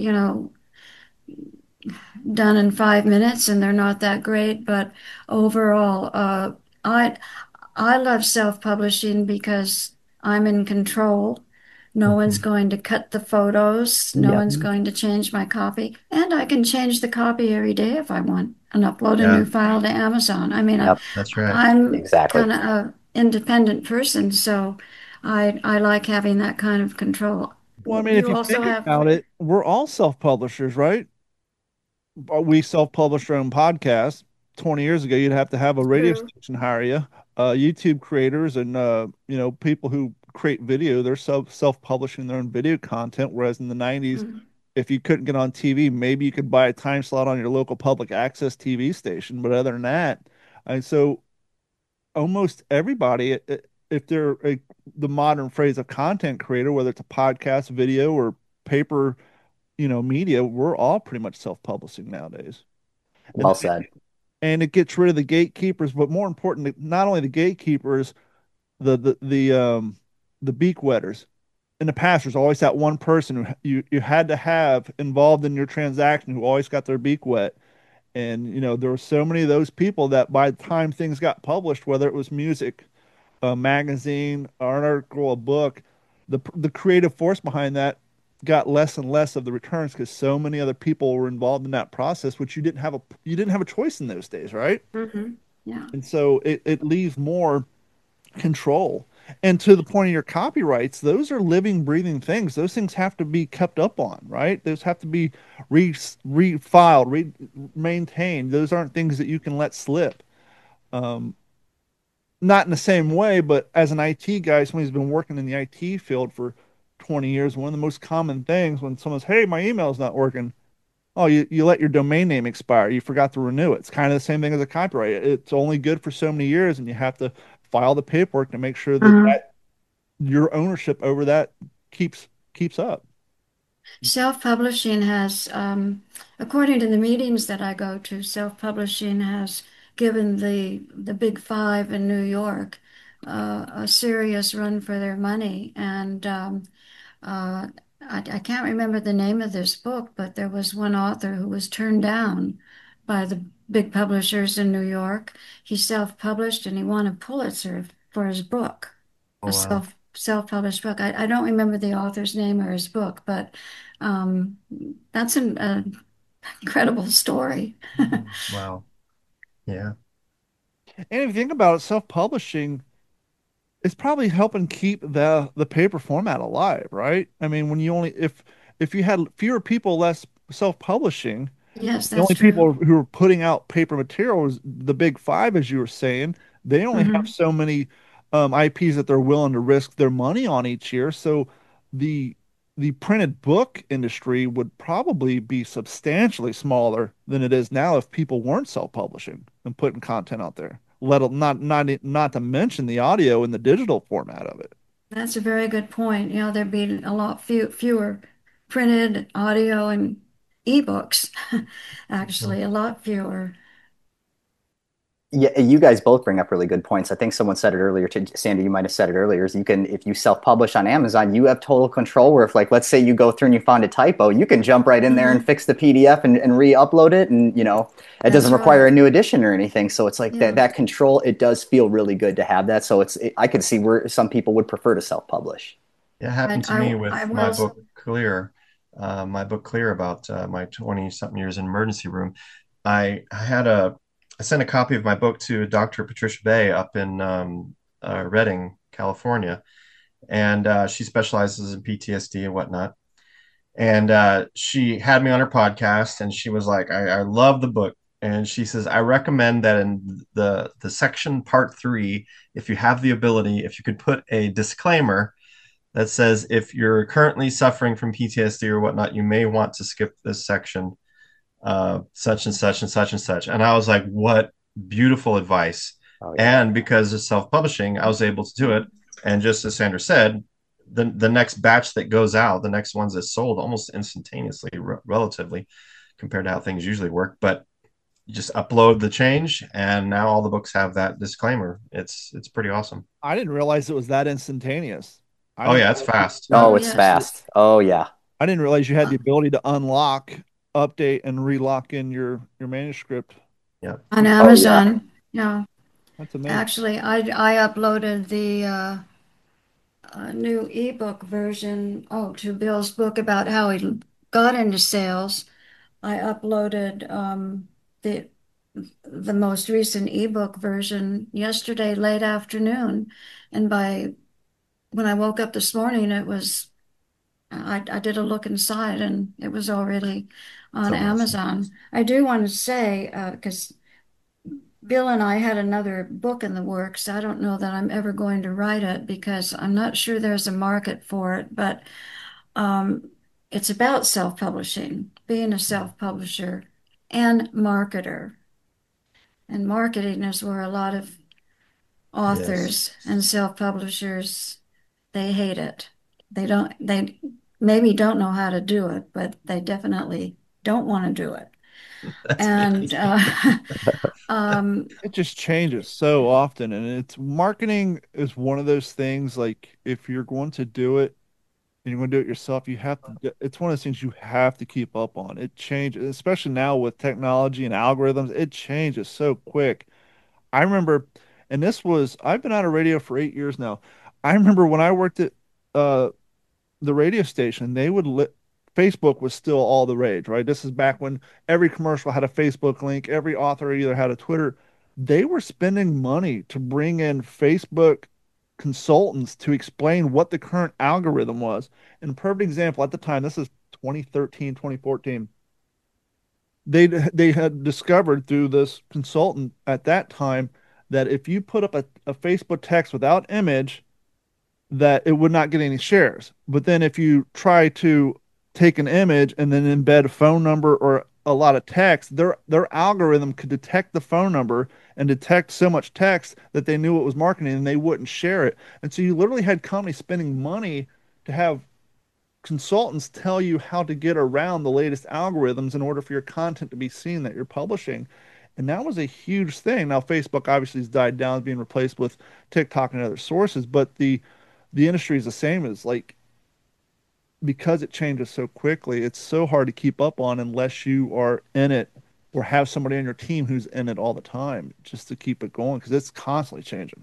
done in 5 minutes and they're not that great, but overall, I I love self-publishing because I'm in control. No one's Mhm. going to cut the photos. No Yep. one's going to change my copy. And I can change the copy every day if I want and upload a Yeah, new file to Amazon. I mean, Yep. that's right. I'm Exactly. kind of a independent person, so I like having that kind of control. Well, I mean, if You you also think have, about it, we're all self-publishers, right? We self-published our own podcast. 20 years ago, you'd have to have a radio true. station hire you. YouTube creators and people who create video, they're self-publishing their own video content. Whereas in the 90s, if you couldn't get on TV, maybe you could buy a time slot on your local public access TV station. But other than that, and so almost everybody, if they're the modern phrase of content creator, whether it's a podcast, video, or paper, media, we're all pretty much self-publishing nowadays. And Well said. and it gets rid of the gatekeepers, but more importantly, not only the gatekeepers, the beak wetters. In the past, there's always that one person who you had to have involved in your transaction who always got their beak wet. And there were so many of those people that by the time things got published, whether it was music, a magazine, or an article, a book, the creative force behind that got less and less of the returns because so many other people were involved in that process, which you didn't have a choice in those days, right? Hmm. Yeah. And so it leaves more control. And to the point of your copyrights, those are living, breathing things. Those things have to be kept up on, right? Those have to be refiled, maintained. Those aren't things that you can let slip. Um, Not in the same way, but as an IT guy, someone who's been working in the IT field for 20 years, one of the most common things when someone's, hey, my email's not working. Oh, you let your domain name expire. You forgot to renew it. It's kind of the same thing as a copyright. It's only good for so many years, and you have to file the paperwork to make sure that your ownership over that keeps up. Self-publishing has, according to the meetings that I go to, self-publishing has given the big five in New York a serious run for their money. And uh, I can't remember the name of this book, but there was one author who was turned down by the big publishers in New York. He self-published and he won a Pulitzer for his book, Oh a wow. self-published book. I don't remember the author's name or his book, but um, that's an incredible story. Wow. Yeah. And if you think about it, self-publishing is probably helping keep the paper format alive, right? I mean, when you only if you had fewer people, less self-publishing, Yes, the that's only true. people who are putting out paper material is the big five, as you were saying. They only have Hmm. so many IPs that they're willing to risk their money on each year. So the the printed book industry would probably be substantially smaller than it is now if people weren't self-publishing and putting content out there. Not to mention the audio and the digital format of it. That's a very good point. There'd be a lot fewer printed audio and ebooks, Mhm. actually, a lot fewer. Yeah, you guys both bring up really good points. I think someone said it earlier to Sandy, you might have said it earlier, is you can, if you self-publish on Amazon, you have total control where if like, let's say you go through and you found a typo, you can jump right in there and Hmm. fix the PDF and re-upload it. And, it doesn't That's require right. a new edition or anything. So it's like that, Yeah. that control, it does feel really good to have that. So I could see where some people would prefer to self-publish. It happened But to me I with my was. book Clear, about my 20 something years in emergency room. I sent a copy of my book to Dr. Patricia Bay up in Redding, California, and she specializes in PTSD and whatnot. And she had me on her podcast, and she was like, "I love the book." And she says, "I recommend that in the section part 3, if you have the ability, if you could put a disclaimer that says if you're currently suffering from PTSD or whatnot, you may want to skip this section, such and such and such and such." And I was like, what beautiful advice. Oh yeah. And because of self-publishing, I was able to do it. And just as Sandra said, the next batch that goes out, the next ones that sold almost instantaneously, relatively, compared to how things usually work. But you just upload the change, and now all the books have that disclaimer. It's pretty awesome. I didn't realize it was that instantaneous. I Oh didn't yeah, it's realize you fast. Oh, Oh, it's had yes. fast. Oh yeah. I didn't realize you had Uh, the ability to unlock, update, and relock in your manuscript. Yeah. on Oh yeah. Amazon. Yeah. That's amazing. Actually, I uploaded the new ebook version, to Bill's book about how he got into sales. I uploaded the most recent ebook version yesterday late afternoon, and by when I woke up this morning, I did a look inside, and it was already on So awesome. Amazon. I do want to say, because Bill and I had another book in the works. I don't know that I'm ever going to write it because I'm not sure there's a market for it, but um, it's about self-publishing, being a self-publisher and marketer. And marketing is where a lot of Yes. authors and self-publishers, they hate it. They maybe don't know how to do it, but they definitely don't want to do it. That's And me. um, It just changes so often, and it's marketing is one of those things. Like if you're going to do it and you're going to do it yourself, you have to. It's one of those things you have to keep up on. It changes, especially now with technology and algorithms. It changes so quick. I remember, and this was I've been out of radio for 8 years now. I remember when I worked at uh, the radio station, Facebook was still all the rage, right? This is back when every commercial had a Facebook link, every author either had a Twitter. They were spending money to bring in Facebook consultants to explain what the current algorithm was. And a perfect example at the time, this is 2013, 2014. They had discovered through this consultant at that time that if you put up a Facebook text without image, that it would not get any shares. But then if you try to take an image and then embed a phone number or a lot of text, their algorithm could detect the phone number and detect so much text that they knew it was marketing and they wouldn't share it. And so you literally had companies spending money to have consultants tell you how to get around the latest algorithms in order for your content to be seen that you're publishing. And that was a huge thing. Now, Facebook obviously has died down, being replaced with TikTok and other sources, but the industry is the same as like because it changes so quickly, it's so hard to keep up on unless you are in it or have somebody on your team who's in it all the time just to keep it going because it's constantly changing.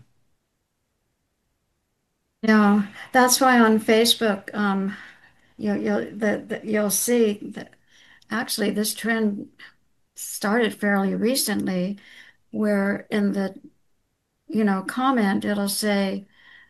yeah, that's why on Facebook, you'll see that actually this trend started fairly recently, where in the comment it'll say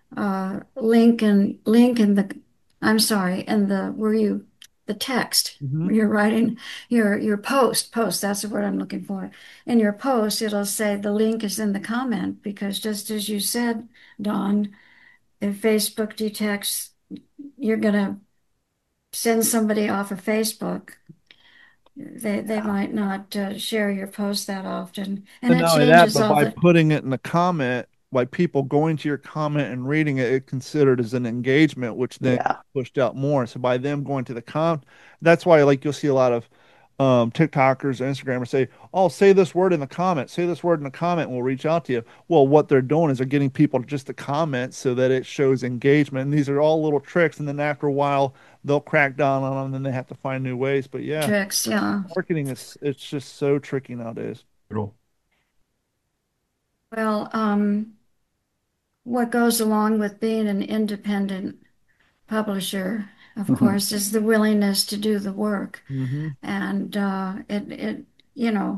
link in the I'm sorry in the where you the text Mm-hmm. where you're writing your post that's the word I'm looking for. In your post it'll say the link is in the comment, because just as you said, Don, if Facebook detects you're gonna send somebody off of Facebook, they might not share your post that often, and And it not only that, changes but all by the putting it in the comment, by people going to your comment and reading it, it's considered as an engagement, which then Yeah. pushed out more. So by them going to the that's why like you'll see a lot of TikTokers or Instagrammers say, "Oh, say this word in the comment, say this word in the comment, and we'll reach out to you." Well, what they're doing is they're getting people just to comment so that it shows engagement. And these are all little tricks, and then after a while, they'll crack down on them, and then they have to find new ways. But yeah, tricks. Yeah. marketing is it's just so tricky nowadays. Brutal. Well, what goes along with being an independent publisher, of Mhm. course, is the willingness to do the work. Mm-hmm. And you know,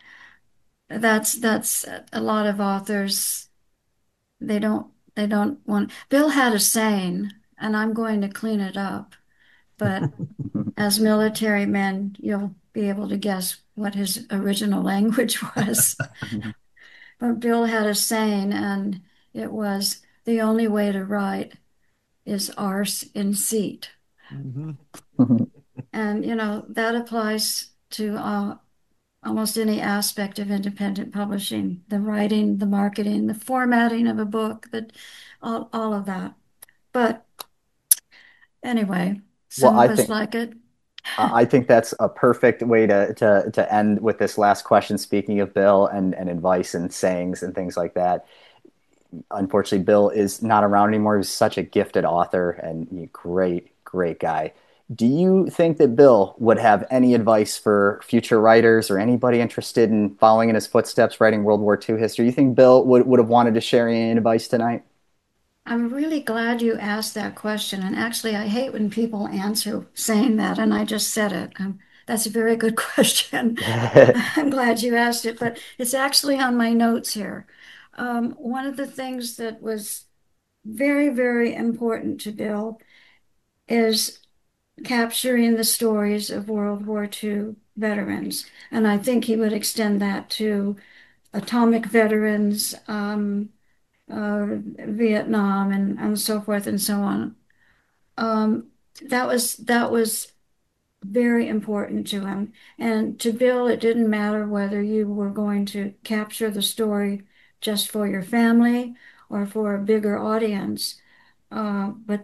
that's a lot of authors, they don't want. Bill had a saying, and I'm going to clean it up, but as military men, you'll be able to guess what his original language was. But Bill had a saying, and it was the only way to write is arse in seat. Mm-hmm. And, that applies to almost any aspect of independent publishing, the writing, the marketing, the formatting of a book, all of that. But anyway, Well, some of us like it. I think that's a perfect way to end with this last question. Speaking of Bill and advice and sayings and things like that, unfortunately, Bill is not around anymore. He's such a gifted author and a great guy. Do you think that Bill would have any advice for future writers or anybody interested in following in his footsteps, writing World War II history? You think Bill would have wanted to share any advice tonight? I'm really glad you asked that question. And actually, I hate when people answer saying that, and I just said it. That's a very good question. I'm glad you asked it, but it's actually on my notes here. One of the things that was very, very important to Bill is capturing the stories of World War II veterans. And I think he would extend that to atomic veterans, Vietnam, and so forth and so on. Um, that was very important to him. And to Bill, it didn't matter whether you were going to capture the story just for your family or for a bigger audience. But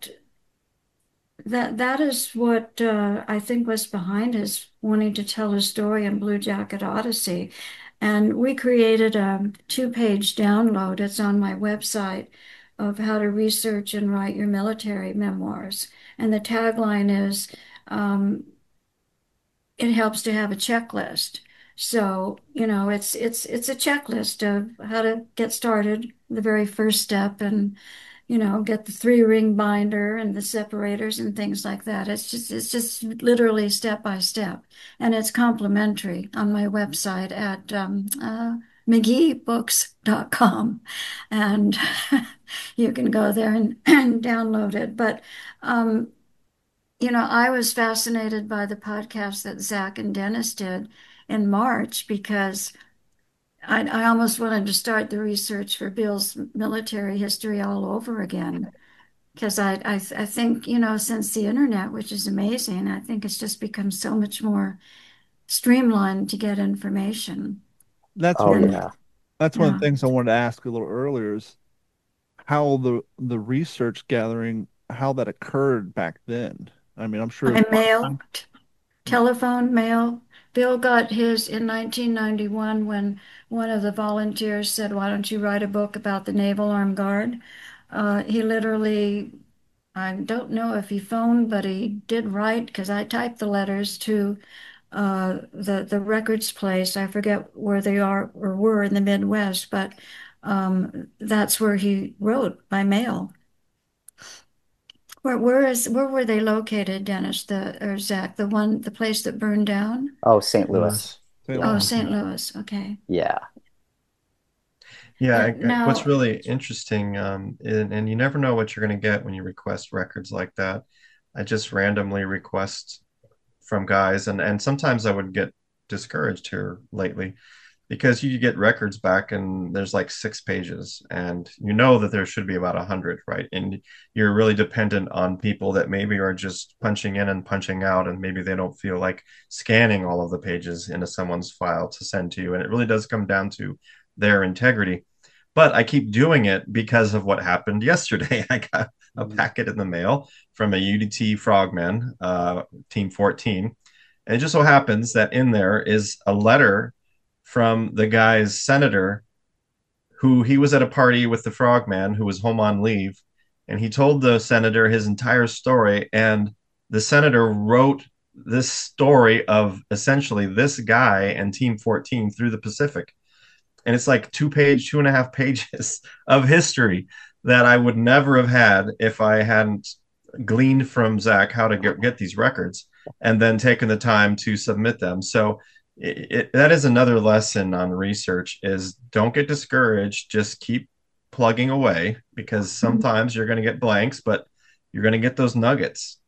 that is what I think was behind his wanting to tell his story in Blue Jacket Odyssey. And we created a two-page download. It's on my website of how to research and write your military memoirs. And the tagline is, um, it helps to have a checklist. So, it's a checklist of how to get started, the very first step, and get the three-ring binder and the separators and things like that. It's just literally step by step, and it's complimentary on my website at McGeeBooks.com, and you can go there and download it. But I was fascinated by the podcast that Zach and Dennis did in March because I almost wanted to start the research for Bill's military history all over again. Because I think, since the internet, which is amazing, I think it's just become so much more streamlined to get information. That's Oh, one. And yeah. That's one of yeah, the things I wanted to ask a little earlier is how the research gathering, how that occurred back then. I mean, I'm sure by it's a lot of mail, time. telephone, mail. Bill got his in 1991 when one of the volunteers said, "Why don't you write a book about the Naval Armed Guard?" He literally, I don't know if he phoned, but he did write because I typed the letters to the records place. I forget where they are or were in the Midwest, but that's where he wrote by mail. Where were they located, Dennis, the or Zach, the place that burned down? Oh, St. Louis. Lewis. St. Yeah. Oh, Louis. St. Louis. Okay. Yeah. Yeah, what's Now, really interesting, and you never know what you're going to get when you request records like that. I just randomly request from guys, and sometimes I would get discouraged here lately because you get records back and there's like 6 pages, and you know that there should be about 100, right? And you're really dependent on people that maybe are just punching in and punching out, and maybe they don't feel like scanning all of the pages into someone's file to send to you. And it really does come down to their integrity. But I keep doing it because of what happened yesterday. I got a Mhm. packet in the mail from a UDT Frogman, Team 14. And it just so happens that in there is a letter from the guy's senator who he was at a party with the Frogman who was home on leave. And he told the senator his entire story. And the senator wrote this story of essentially this guy and Team 14 through the Pacific, and it's like 2.5 pages of history that I would never have had if I hadn't gleaned from Zach how to get these records and then taken the time to submit them. So that is another lesson on research: is don't get discouraged, just keep plugging away, because sometimes you're going to get blanks, but you're going to get those nuggets.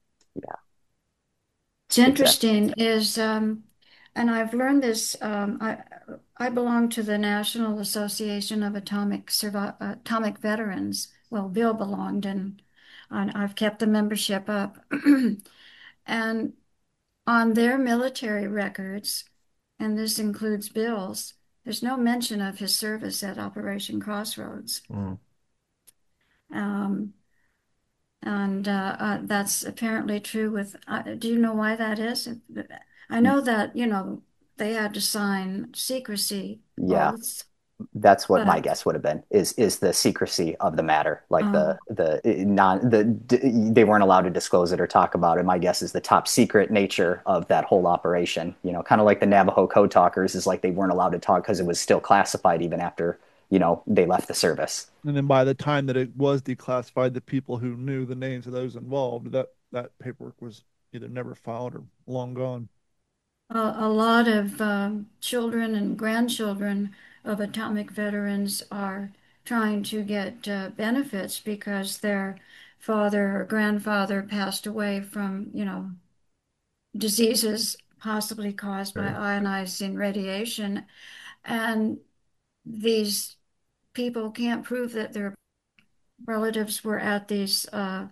it's Exactly. interesting is, and I've learned this. I belong to the National Association of Atomic Veterans. Well, Bill belonged, and I've kept the membership up. And on their military records, and this includes Bill's, there's no mention of his service at Operation Crossroads. Mm. Um, and that's apparently true with, do you know why that is? I know that, they had to sign secrecy Yeah. oaths, That's what my but guess would have been is the secrecy of the matter, like uh, the non the they weren't allowed to disclose it or talk about it. My guess is the top secret nature of that whole operation. Kind of like the Navajo code talkers is like they weren't allowed to talk because it was still classified even after they left the service. And then by the time that it was declassified, the people who knew the names of those involved, that paperwork was either never filed or long gone. a lot of children and grandchildren of atomic veterans are trying to get benefits because their father or grandfather passed away from, diseases possibly caused by Sure. ionizing radiation. And these people can't prove that their relatives were at these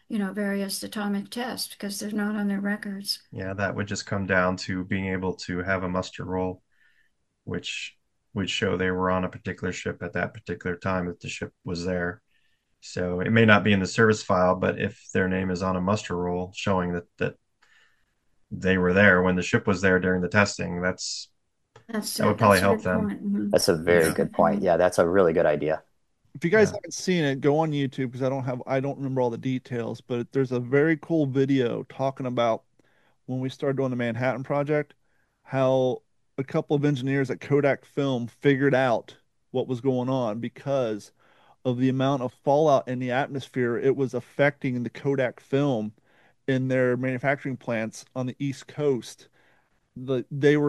various atomic tests because they're not on their records. Yeah, that would just come down to being able to have a muster roll, which would show they were on a particular ship at that particular time that the ship was there. So it may not be in the service file, but if their name is on a muster roll showing that they were there when the ship was there during the testing, that would probably That's a help good them. point. Mhm. That's a very good point. Yeah, that's a really good idea. If you guys Yeah. haven't seen it, go on YouTube because I don't remember all the details, but there's a very cool video talking about when we started doing the Manhattan Project, how a couple of engineers at Kodak Film figured out what was going on because of the amount of fallout in the atmosphere. It was affecting the Kodak Film in their manufacturing plants on the East Coast. The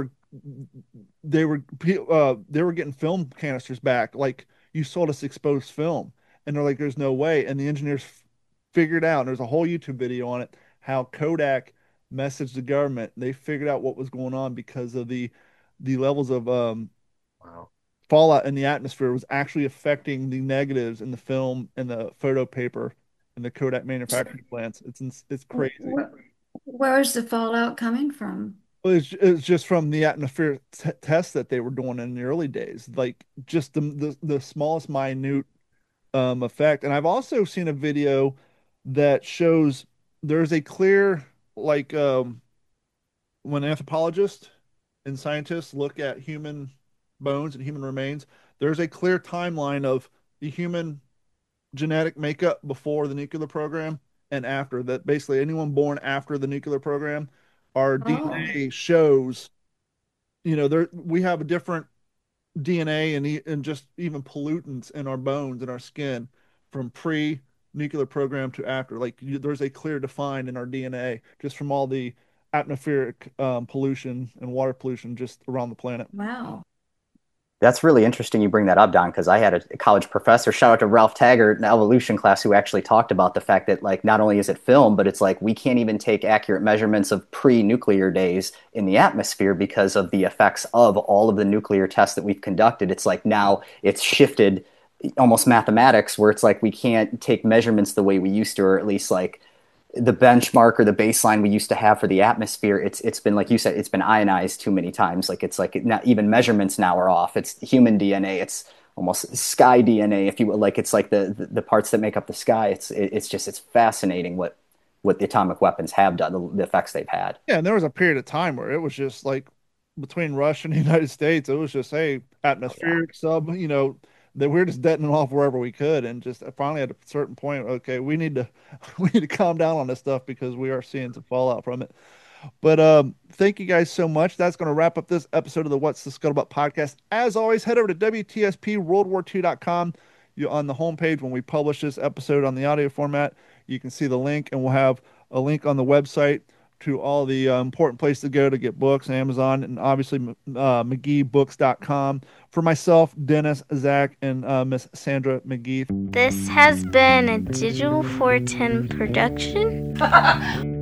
they were getting film canisters back like you sold us exposed film, and they're like there's no way, and the engineers figured out, and there's a whole YouTube video on it, how Kodak messaged the government. They figured out what was going on because of the levels of Wow. fallout in the atmosphere was actually affecting the negatives in the film and the photo paper in the Kodak manufacturing plants. It's crazy. Where is the fallout coming from? It's just from the atmosphere tests that they were doing in the early days, like just the smallest minute effect. And I've also seen a video that shows there's a clear, like when anthropologists and scientists look at human bones and human remains, there's a clear timeline of the human genetic makeup before the nuclear program and after that. Basically, anyone born after the nuclear program, our Oh, DNA shows, there we have a different DNA and just even pollutants in our bones and our skin from pre-nuclear program to after. Like there's a clear define in our DNA just from all the atmospheric pollution and water pollution just around the planet. wow. That's really interesting you bring that up, Don, because I had a college professor, shout out to Ralph Taggart in evolution class, who actually talked about the fact that, like, not only is it film, but it's like we can't even take accurate measurements of pre-nuclear days in the atmosphere because of the effects of all of the nuclear tests that we've conducted. It's like now it's shifted almost mathematics where it's like we can't take measurements the way we used to, or at least like the benchmark or the baseline we used to have for the atmosphere. It's been, like you said, it's been ionized too many times. Like it's like not even measurements now are off. It's human DNA. It's almost sky DNA, if you will. Like it's like the parts that make up the sky. It's fascinating what the atomic weapons have done, the effects they've had. Yeah, and there was a period of time where it was just like between Russia and the United States, it was just, hey, Oh yeah. atmospheric sub, that we're just detonating off wherever we could, and just finally at a certain point, okay, we need to we need to calm down on this stuff because we are seeing some fallout from it. But thank you guys so much. That's going to wrap up this episode of the What's the Scuttlebutt podcast. As always, head over to WTSPWorldWar2.com. You on the homepage when we publish this episode on the audio format, you can see the link, and we'll have a link on the website to all the important places to go to get books, Amazon, and obviously McGeeBooks.com. For myself, Dennis, Zach, and Miss Sandra McGee. This has been a Digital 410 production.